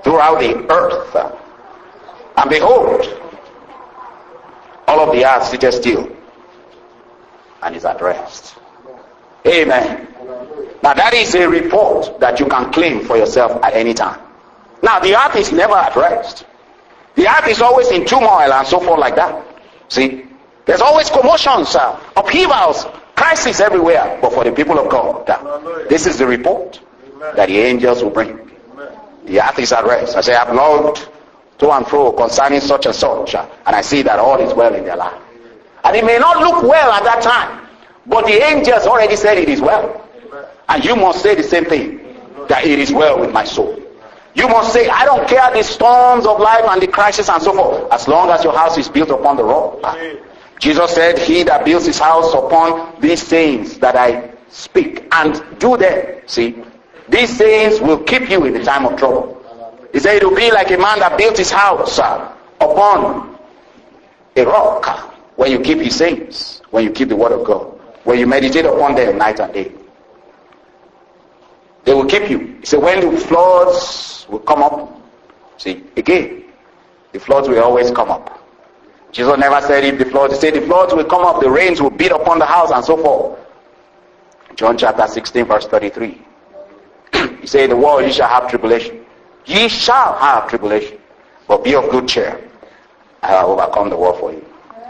Speaker 1: throughout the earth. And behold, all of the earth sitteth still and is at rest. Amen. Now that is a report that you can claim for yourself at any time. Now the earth is never at rest. The earth is always in turmoil and so forth like that. See, there's always commotions, uh, upheavals, crisis everywhere. But for the people of God, uh, this is the report that the angels will bring. The earth is at rest. I say, I've looked to and fro concerning such and such, uh, and I see that all is well in their life. And it may not look well at that time, but the angels already said it is well. And you must say the same thing, that it is well with my soul. You must say, I don't care the storms of life and the crisis and so forth, as long as your house is built upon the rock. Jesus said, he that builds his house upon these sayings that I speak and do them. See, these sayings will keep you in the time of trouble. He said, it will be like a man that built his house uh, upon a rock. When you keep his sayings, when you keep the word of God, when you meditate upon them night and day, they will keep you. He said, when the floods will come up, see, again, the floods will always come up. Jesus never said if the floods, he said the floods will come up, the rains will beat upon the house and so forth. John chapter sixteen verse thirty-three. He said, in the world ye shall have tribulation. Ye shall have tribulation, but be of good cheer. I have overcome the world for you.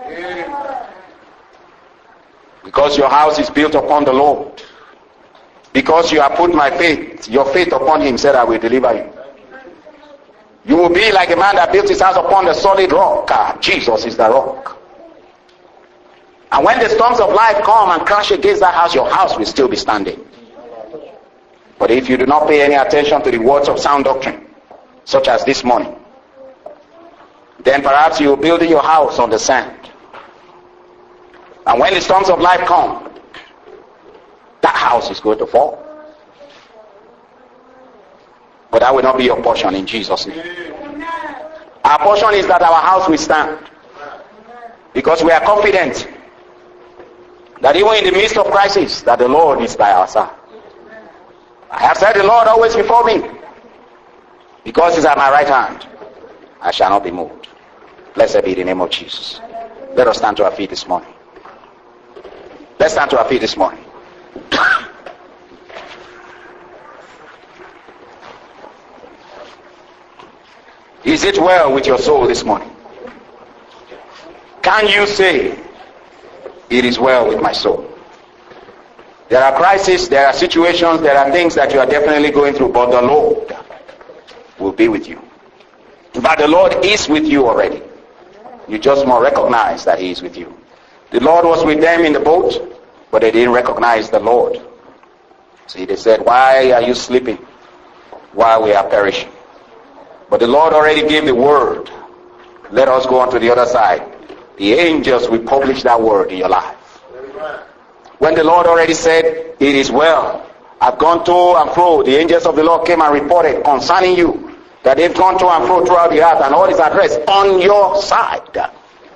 Speaker 1: Because your house is built upon the Lord. Because you have put my faith, your faith upon him, said I will deliver you. You will be like a man that built his house upon the solid rock. Ah, Jesus is the rock. And when the storms of life come and crash against that house, your house will still be standing. But if you do not pay any attention to the words of sound doctrine, such as this morning, then perhaps you will build your house on the sand. And when the storms of life come, that house is going to fall. But that will not be your portion in Jesus' name. Our portion is that our house will stand. Because we are confident that even in the midst of crisis, that the Lord is by our side. I have said the Lord always before me. Because he's at my right hand, I shall not be moved. Blessed be the name of Jesus. Let us stand to our feet this morning. Let's stand to our feet this morning. Is it well with your soul this morning? Can you say, it is well with my soul? There are crises, there are situations, there are things that you are definitely going through, but the Lord will be with you. But the Lord is with you already. You just must recognize that he is with you. The Lord was with them in the boat, but they didn't recognize the Lord. See, they said, why are you sleeping while we are perishing? But the Lord already gave the word. Let us go on to the other side. The angels will publish that word in your life. When the Lord already said, it is well, I've gone to and fro, the angels of the Lord came and reported concerning you, that they've gone to and fro throughout the earth, and all is at rest on your side.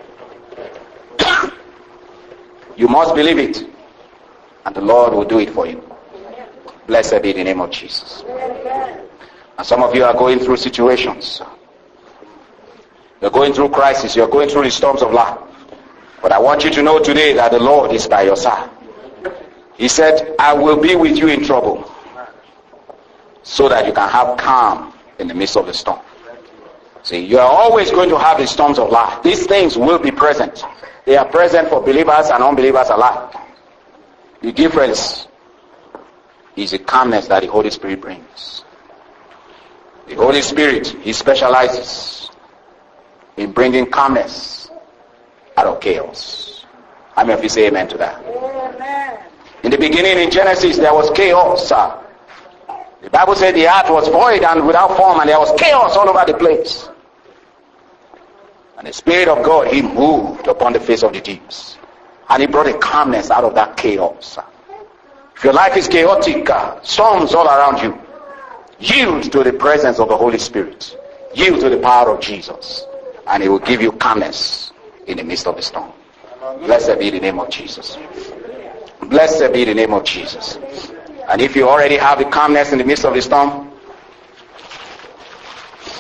Speaker 1: You must believe it, and the Lord will do it for you. Blessed be the name of Jesus. And some of you are going through situations. You're going through crisis. You're going through the storms of life. But I want you to know today that the Lord is by your side. He said, I will be with you in trouble, so that you can have calm in the midst of the storm. See, you are always going to have the storms of life. These things will be present. They are present for believers and unbelievers alike. The difference is the calmness that the Holy Spirit brings. The Holy Spirit, he specializes in bringing calmness out of chaos. How many of you say amen to that? Amen. In the beginning, in Genesis, there was chaos. The Bible said the earth was void and without form, and there was chaos all over the place. And the Spirit of God, he moved upon the face of the deeps. And he brought a calmness out of that chaos. If your life is chaotic, storms all around you, yield to the presence of the Holy Spirit. Yield to the power of Jesus. And he will give you calmness in the midst of the storm. Blessed be the name of Jesus. Blessed be the name of Jesus. And if you already have the calmness in the midst of the storm,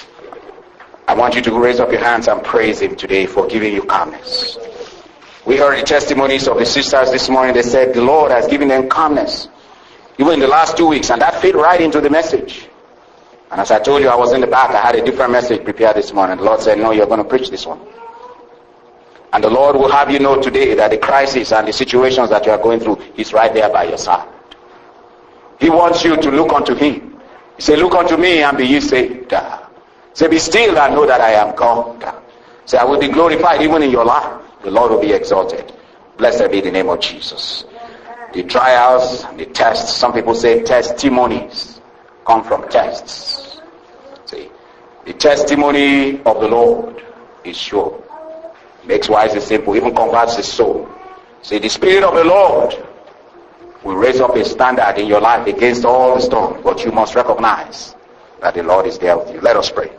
Speaker 1: I want you to raise up your hands and praise him today for giving you calmness. We heard the testimonies of the sisters this morning. They said the Lord has given them calmness, even in the last two weeks, and that fit right into the message. And as I told you, I was in the back. I had a different message prepared this morning. The Lord said, no, you're going to preach this one. And the Lord will have you know today that the crisis and the situations that you are going through, he's right there by your side. He wants you to look unto him. He said, look unto me and be ye saved. Say, be still and know that I am God. Say, I will be glorified even in your life. The Lord will be exalted. Blessed be the name of Jesus. The trials, the tests, some people say testimonies come from tests. See, the testimony of the Lord is sure. Makes wise and simple, even converts the soul. See, the Spirit of the Lord will raise up a standard in your life against all the storm, but you must recognize that the Lord is there with you. Let us pray.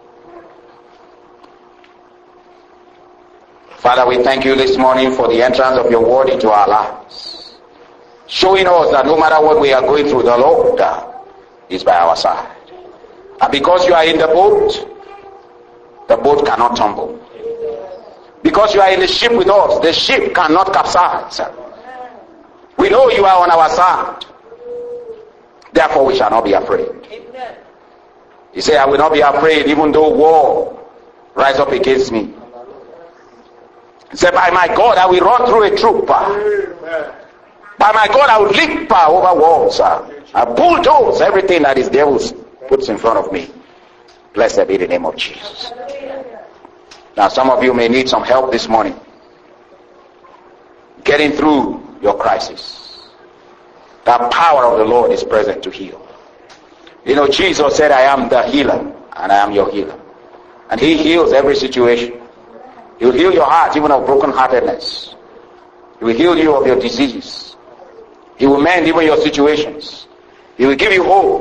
Speaker 1: Father, we thank you this morning for the entrance of your word into our lives, showing us that no matter what we are going through, the Lord is by our side. And because you are in the boat, the boat cannot tumble. Because you are in the ship with us, the ship cannot capsize. We know you are on our side. Therefore we shall not be afraid. You say, I will not be afraid even though war rise up against me. He said, by my God, I will run through a troop. By my God, I will leap over walls. I bulldoze everything that is devils puts in front of me. Blessed be the name of Jesus. Now, some of you may need some help this morning getting through your crisis. The power of the Lord is present to heal. You know, Jesus said, I am the healer, and I am your healer. And he heals every situation. He will heal your heart, even of brokenheartedness. He will heal you of your diseases. He will mend even your situations. He will give you hope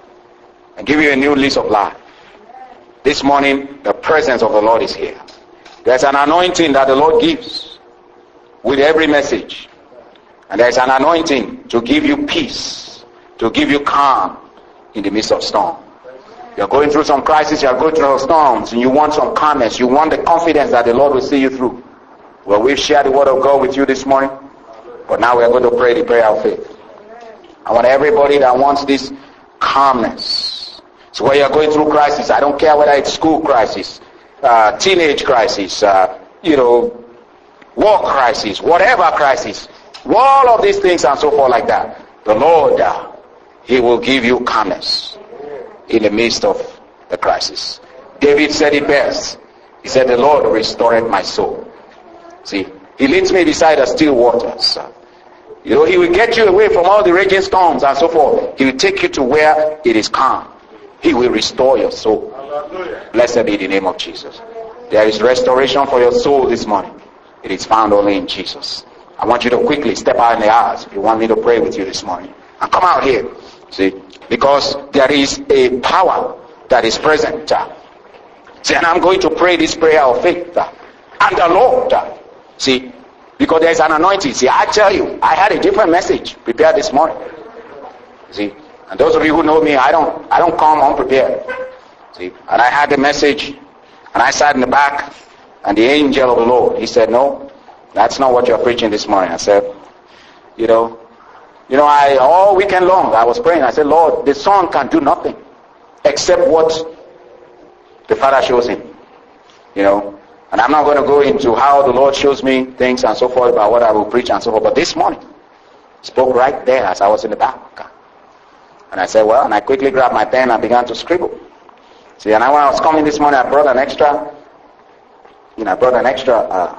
Speaker 1: and give you a new lease of life. This morning, the presence of the Lord is here. There's an anointing that the Lord gives with every message. And there's an anointing to give you peace, to give you calm in the midst of storm. You're going through some crisis, you're going through storms, and you want some calmness. You want the confidence that the Lord will see you through. Well, we've shared the word of God with you this morning, but now we're going to pray the prayer of faith. I want everybody that wants this calmness. So when you're going through crisis, I don't care whether it's school crisis, uh, teenage crisis, uh, you know, war crisis, whatever crisis, all of these things and so forth like that. The Lord, uh, he will give you calmness in the midst of the crisis. David said it best. He said, the Lord restored my soul. See, he leads me beside the still waters. You know, he will get you away from all the raging storms and so forth. He will take you to where it is calm. He will restore your soul. Hallelujah. Blessed be the name of Jesus. There is restoration for your soul this morning. It is found only in Jesus. I want you to quickly step out in the aisles if you want me to pray with you this morning. And come out here. See, because there is a power that is present. See, and I'm going to pray this prayer of faith. And the Lord, see, because there is an anointing. See, I tell you, I had a different message prepared this morning. See, and those of you who know me, I don't, I don't come unprepared. See, and I had the message, and I sat in the back, and the angel of the Lord, he said, no, that's not what you're preaching this morning. I said, you know, you know, I all weekend long I was praying. I said, Lord, the son can do nothing except what the Father shows him. You know, and I'm not going to go into how the Lord shows me things and so forth about what I will preach and so forth. But this morning, he spoke right there as I was in the back. And I said, well, and I quickly grabbed my pen and began to scribble. See, and when I was coming this morning, I brought an extra, you know, I brought an extra uh,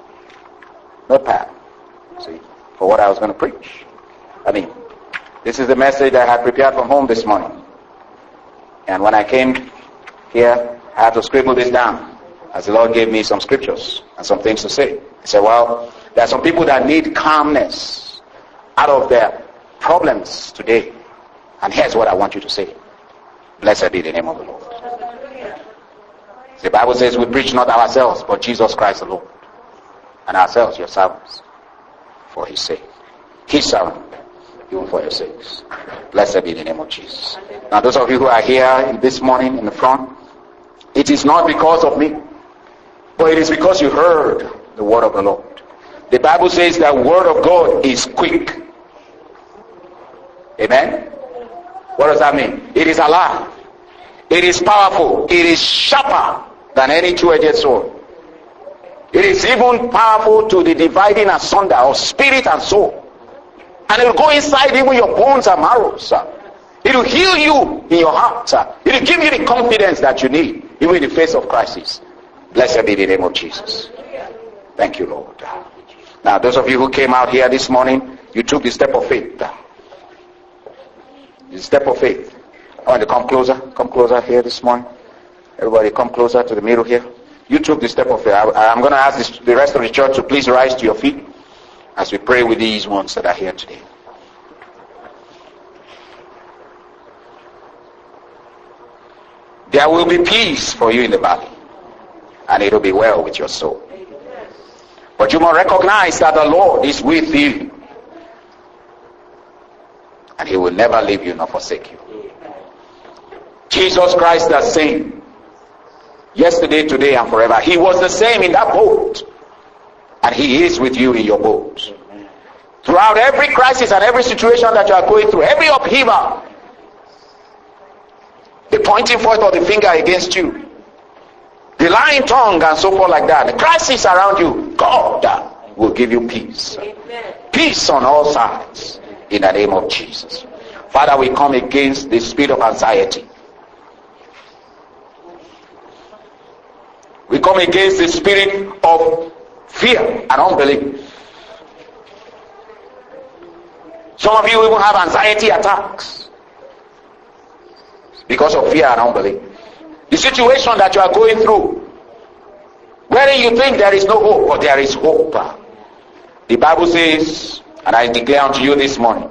Speaker 1: notepad, see, for what I was going to preach. I mean, this is the message I had prepared from home this morning. And when I came here, I had to scribble this down, as the Lord gave me some scriptures and some things to say. He said, well, there are some people that need calmness out of their problems today. And here's what I want you to say. Blessed be the name of the Lord. The Bible says we preach not ourselves, but Jesus Christ the Lord. And ourselves, your servants, for his sake. His servant, even for your sakes. Blessed be the name of Jesus. Now those of you who are here this morning in the front, It is not because of me, but it is because you heard the word of the Lord. The Bible says that word of God is quick. Amen? What does that mean? It is alive. It is powerful. It is sharper than any two-edged sword. It is even powerful to the dividing asunder of spirit and soul. And it will go inside even your bones and marrow, sir. It will heal you in your heart, sir. It will give you the confidence that you need, even in the face of crisis. Blessed be the name of Jesus. Thank you, Lord. Now, those of you who came out here this morning, you took the step of faith. The step of faith. I want to come closer. Come closer here this morning. Everybody come closer to the middle here. You took the step of faith. I, I'm going to ask this, the rest of the church to please rise to your feet as we pray with these ones that are here today. There will be peace for you in the valley, and it will be well with your soul. But you must recognize that the Lord is with you, and he will never leave you nor forsake you. Jesus Christ the same, yesterday, today, and forever. He was the same in that boat, and he is with you in your boat. Throughout every crisis and every situation that you are going through, every upheaval, the pointing forth of the finger against you, the lying tongue and so forth like that, the crisis around you, God will give you peace. Amen. Peace on all sides in the name of Jesus. Father, we come against the spirit of anxiety. We come against the spirit of fear and unbelief. Some of you even have anxiety attacks because of fear and unbelief. The situation that you are going through, wherein you think there is no hope, but there is hope. The Bible says, and I declare unto you this morning,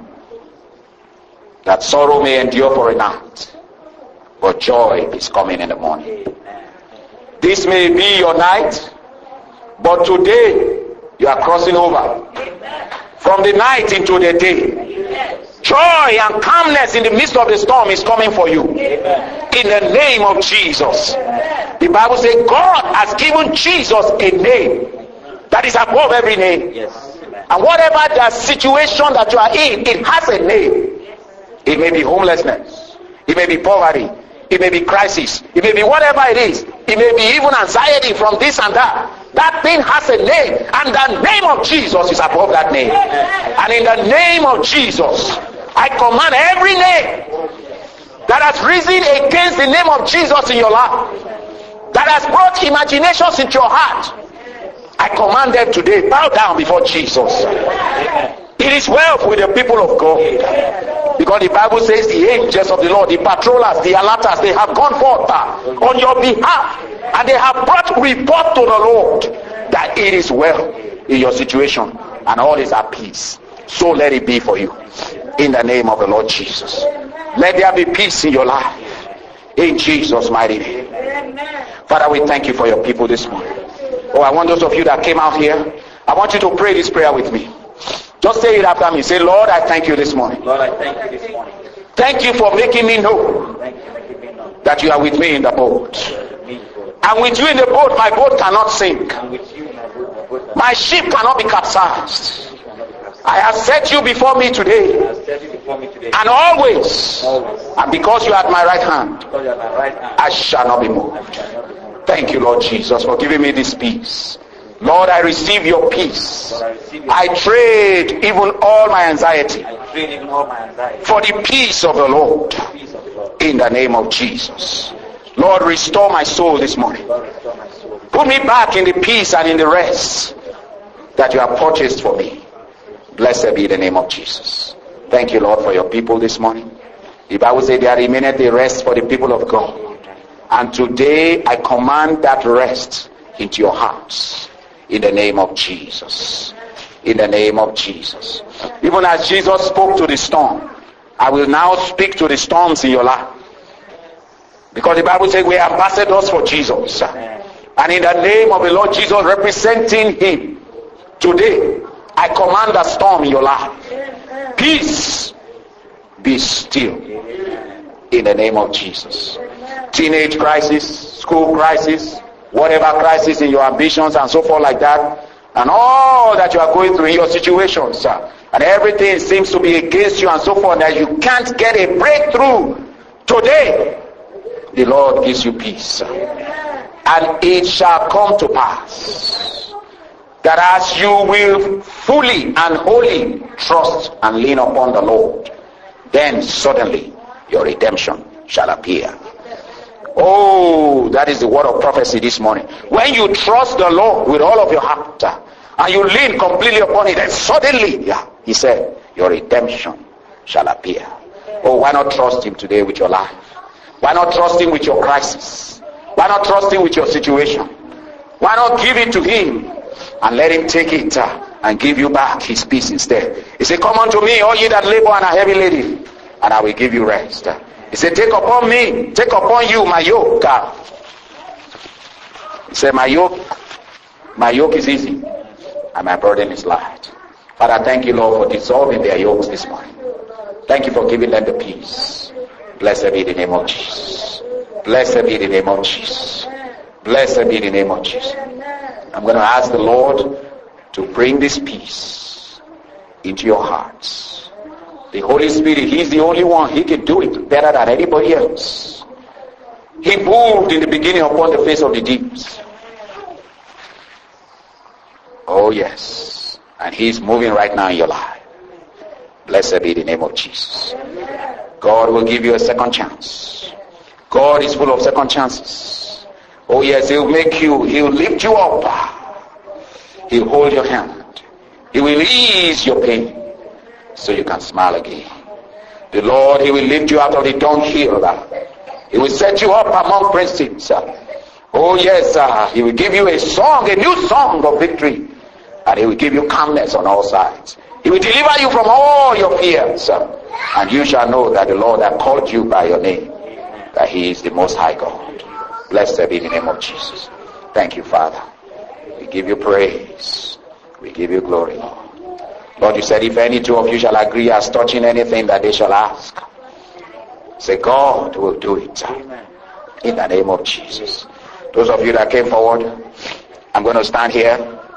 Speaker 1: that sorrow may endure for a night, but joy is coming in the morning. This may be your night, but today you are crossing over from the night into the day. Joy and calmness in the midst of the storm is coming for you. In the name of Jesus. The Bible says God has given Jesus a name that is above every name. And whatever the situation that you are in, it has a name. It may be homelessness. It may be poverty. It may be crisis. It may be whatever it is. It may be even anxiety from this and that. That thing has a name, and the name of Jesus is above that name. And in the name of Jesus, I command every name that has risen against the name of Jesus in your life, that has brought imaginations into your heart, I command them today, bow down before Jesus. It is well with the people of God, because the Bible says the angels of the Lord, the patrollers, the alerters, they have gone forth on your behalf, and they have brought report to the Lord that it is well in your situation and all is at peace. So let it be for you in the name of the Lord Jesus. Let there be peace in your life in Jesus' mighty name. Father, we thank you for your people this morning. Oh, I want those of you that came out here, I want you to pray this prayer with me. Just say it after me. Say, Lord, I thank you this morning.
Speaker 2: Lord, I thank you this morning.
Speaker 1: Thank you for making me know that you are with me in the boat. And with you in the boat, my boat cannot sink. My ship cannot be capsized. I have set you before me today, and always, and because you are at my right hand, I shall not be moved. Thank you, Lord Jesus, for giving me this peace. Lord, I receive your peace. I trade even all my anxiety for the peace of the Lord in the name of Jesus. Lord, restore my soul this morning. Put me back in the peace and in the rest that you have purchased for me. Blessed be the name of Jesus. Thank you, Lord, for your people this morning. The Bible says there remaineth the rest for the people of God. And today I command that rest into your hearts in the name of Jesus. In the name of Jesus. Even as Jesus spoke to the storm, I will now speak to the storms in your life. Because the Bible says we are ambassadors for Jesus. And in the name of the Lord Jesus, representing him, today I command a storm in your life. Peace, be still. In the name of Jesus. teenage crisis, school crisis, whatever crisis in your ambitions and so forth like that, and all that you are going through in your situations, and everything seems to be against you and so forth, that you can't get a breakthrough. Today, the Lord gives you peace. And it shall come to pass that as you will fully and wholly trust and lean upon the Lord, then suddenly your redemption shall appear. Oh, that is the word of prophecy this morning. When you trust the Lord with all of your heart and you lean completely upon it, then suddenly, yeah, he said, your redemption shall appear. Oh, why not trust him today with your life? Why not trust him with your crisis? Why not trust him with your situation? Why not give it to him and let him take it uh, and give you back his peace instead? He said, come unto me, all ye that labor and are heavy laden, and I will give you rest. He said, take upon me, take upon you my yoke. He said, my yoke, my yoke is easy, and my burden is light. Father, thank you, Lord, for dissolving their yokes this morning. Thank you for giving them the peace. Blessed be the name of Jesus. Blessed be the name of Jesus. Blessed be the name of Jesus. I'm going to ask the Lord to bring this peace into your hearts. The Holy Spirit, he's the only one. He can do it better than anybody else. He moved in the beginning upon the face of the deeps. Oh yes. And he's moving right now in your life. Blessed be the name of Jesus. God will give you a second chance. God is full of second chances. Oh yes, he'll make you, he'll lift you up. He'll hold your hand. He will ease your pain so you can smile again. The Lord, he will lift you out of the dunghill. He will set you up among princes. Oh yes, uh, he will give you a song, a new song of victory. And he will give you calmness on all sides. He will deliver you from all your fears. And you shall know that the Lord hath called you by your name, that he is the most high God. Blessed be the name of Jesus. Thank you, Father. We give you praise. We give you glory, Lord. Lord, you said if any two of you shall agree as touching anything that they shall ask, say God will do it. In the name of Jesus. Those of you that came forward, I'm going to stand here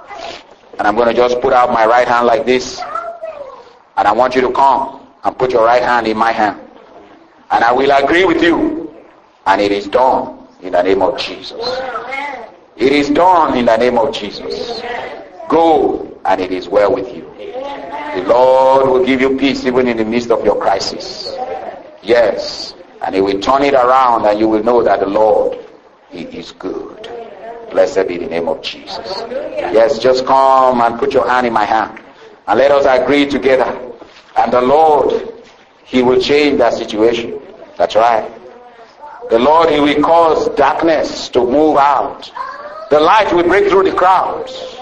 Speaker 1: and I'm going to just put out my right hand like this, and I want you to come and put your right hand in my hand, and I will agree with you, and it is done in the name of Jesus. It is done in the name of Jesus. Go, and it is well with you. The Lord will give you peace even in the midst of your crisis. Yes, and he will turn it around, and you will know that the Lord, he is good. Blessed be the name of Jesus. Yes, just come and put your hand in my hand, and let us agree together. And the Lord, he will change that situation. That's right. The Lord, he will cause darkness to move out. The light will break through the crowds,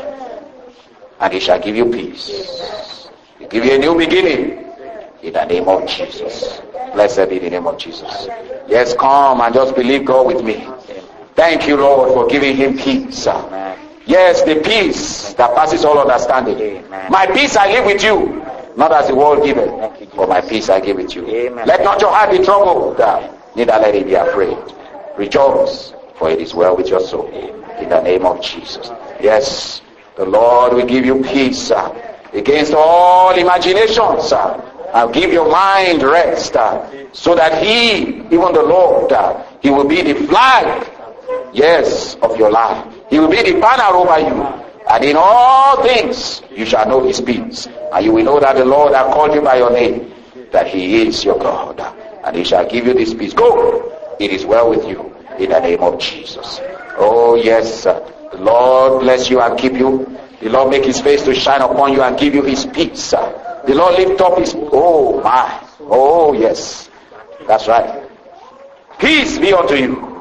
Speaker 1: and he shall give you peace. He'll give you a new beginning in the name of Jesus. Blessed be the name of Jesus. Yes, come and just believe God with me. Thank you, Lord, for giving him peace. Amen. Yes, the peace that passes all understanding. Amen. My peace I live with you, not as the world giveth, but my peace I give with you. Amen. Let not your heart be troubled, neither let it be afraid. Rejoice, for it is well with your soul. In the name of Jesus. Yes, the Lord will give you peace uh, against all imaginations. Uh, I'll give your mind rest uh, so that he, even the Lord, uh, he will be the flag, yes, of your life. He will be the banner over you. And in all things you shall know his peace. And you will know that the Lord hath called you by your name, that he is your God. And he shall give you this peace. Go, it is well with you in the name of Jesus. Oh yes, uh, the Lord bless you and keep you. The Lord make his face to shine upon you and give you his peace. Uh, the Lord lift up his, oh my, oh yes, that's right. Peace be unto you.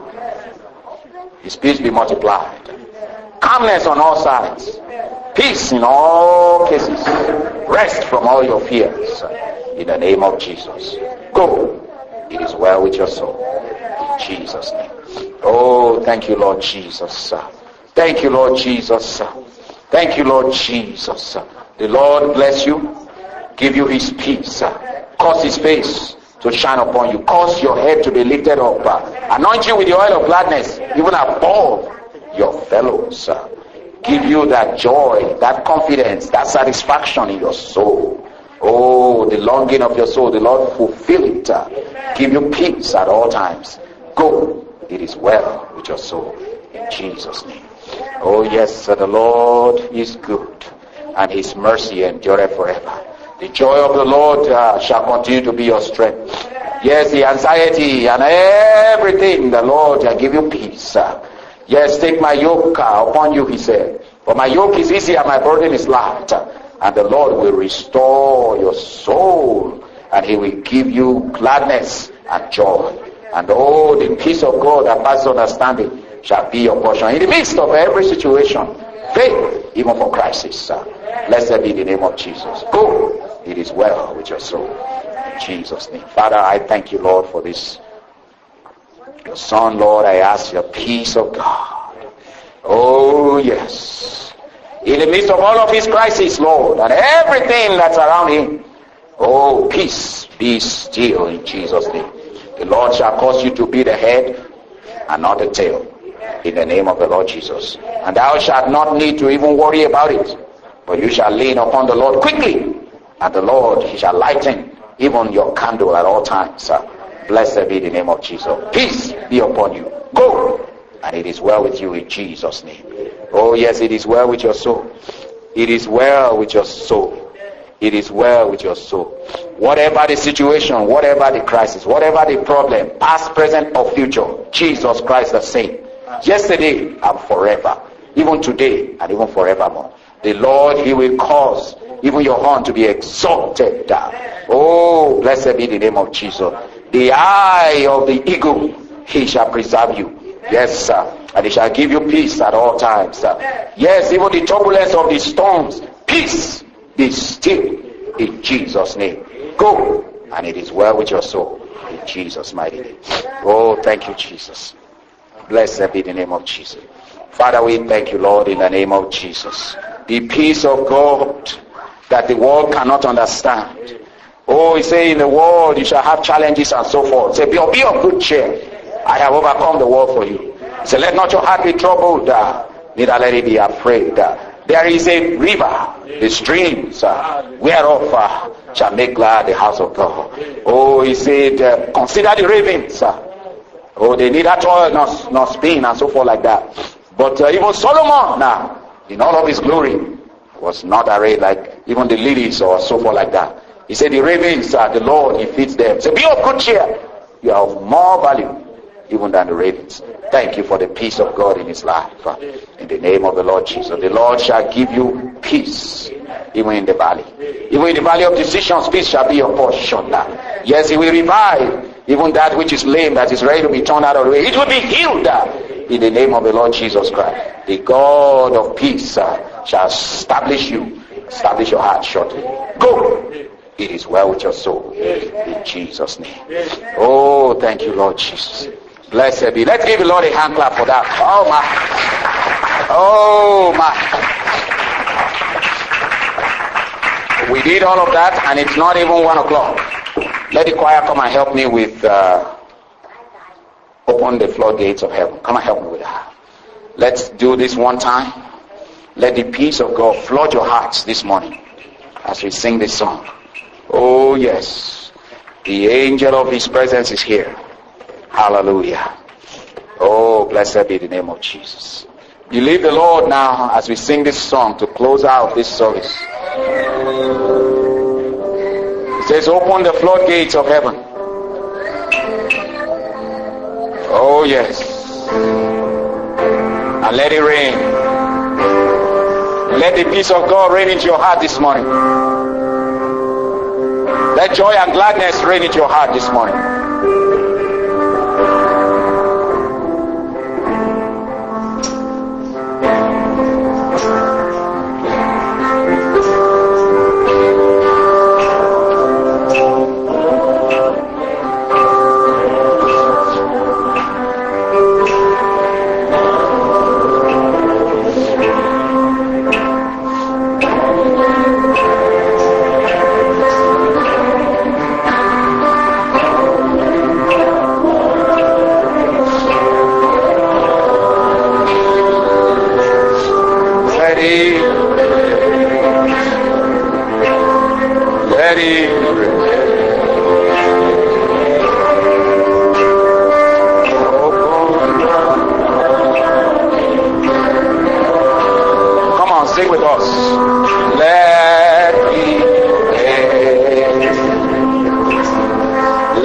Speaker 1: His peace be multiplied. Calmness on all sides. Peace in all cases. Rest from all your fears. In the name of Jesus. Go. It is well with your soul. In Jesus' name. Oh, thank you, Lord Jesus. Thank you, Lord Jesus. Thank you, Lord Jesus. The Lord bless you. Give you his peace. Cause his face to shine upon you. Cause your head to be lifted up. Uh, anoint you with the oil of gladness, even above your fellows. Uh, give you that joy, that confidence, that satisfaction in your soul. Oh, the longing of your soul, the Lord fulfill it. Uh, give you peace at all times. Go, it is well with your soul. In Jesus' name. Oh yes, uh, the Lord is good, and his mercy endureth forever. The joy of the Lord uh, shall continue to be your strength. Yes, the anxiety and everything, the Lord shall give you peace. Uh, yes, take my yoke uh, upon you, he said. For my yoke is easy and my burden is light. And the Lord will restore your soul, and he will give you gladness and joy. And oh, the peace of God that passes understanding shall be your portion in the midst of every situation. Faith, even for crisis. Uh, blessed be the name of Jesus. Go, it is well with your soul. In Jesus' name. Father, I thank you, Lord, for this. Your son, Lord, I ask your peace of God. Oh, yes. In the midst of all of his crisis, Lord, and everything that's around him. Oh, peace, be still in Jesus' name. The Lord shall cause you to be the head and not the tail. In the name of the Lord Jesus. And thou shalt not need to even worry about it. But you shall lean upon the Lord quickly. And the Lord, he shall lighten even your candle at all times. Blessed be the name of Jesus. Peace be upon you. Go. And it is well with you in Jesus' name. Oh yes, it is well with your soul. It is well with your soul. It is well with your soul. Whatever the situation, whatever the crisis, whatever the problem, past, present, or future, Jesus Christ the same. Yesterday and forever. Even today and even forevermore. The Lord, he will cause even your horn to be exalted. Oh, blessed be the name of Jesus. The eye of the eagle, he shall preserve you. Yes, sir. And he shall give you peace at all times, sir. Yes, even the turbulence of the storms, peace, be still in Jesus' name. Go, and it is well with your soul in Jesus' mighty name. Oh, thank you, Jesus. Blessed be the name of Jesus. Father, we thank you, Lord, in the name of Jesus. The peace of God that the world cannot understand. Oh, he say in the world you shall have challenges and so forth. Say, be, be of good cheer. I have overcome the world for you. Say, let not your heart be troubled, uh, neither let it be afraid. Uh, there is a river, the streams, uh, whereof uh, shall make glad the house of God. Oh, he said, uh, consider the ravens. Uh, oh, they neither toil nor, nor spin and so forth like that. But uh, even Solomon now, in all of his glory, was not arrayed like even the lilies or so forth like that. He said, the ravens are the Lord, he feeds them. So be of good cheer. You are of more value even than the ravens. Thank you for the peace of God in his life. In the name of the Lord Jesus. The Lord shall give you peace even in the valley. Even in the valley of decisions, peace shall be your portion. Yes, he will revive even that which is lame, that is ready to be turned out of the way. It will be healed in the name of the Lord Jesus Christ. The God of peace uh, shall establish you, establish your heart shortly. Go. It is well with your soul. In Jesus' name. Oh, thank you, Lord Jesus. Blessed be. Let's give the Lord a hand clap for that. Oh my. Oh my. We did all of that and it's not even one o'clock. Let the choir come and help me with uh, open the floodgates of heaven. Come and help me with that. Let's do this one time. Let the peace of God flood your hearts this morning as we sing this song. Oh yes, the angel of his presence is here. Hallelujah. Oh, blessed be the name of Jesus. Believe the Lord now as we sing this song to close out this service. It says, open the floodgates of heaven. Oh yes. And let it rain. Let the peace of God reign into your heart this morning. Let joy and gladness reign into your heart this morning.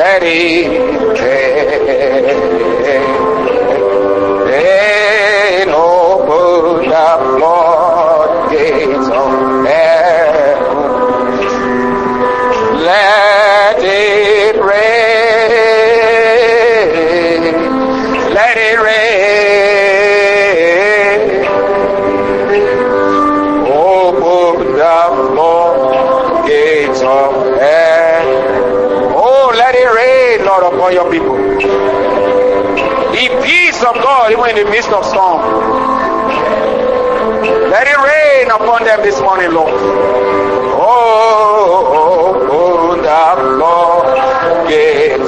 Speaker 1: let it rain, open the floodgates of heaven. Let it rain, let it rain, open the floodgates of heaven. Oh, let it rain, Lord, upon your people. The peace of God, even in the midst of storm. Let it rain upon them this morning, Lord. Oh, open the floodgates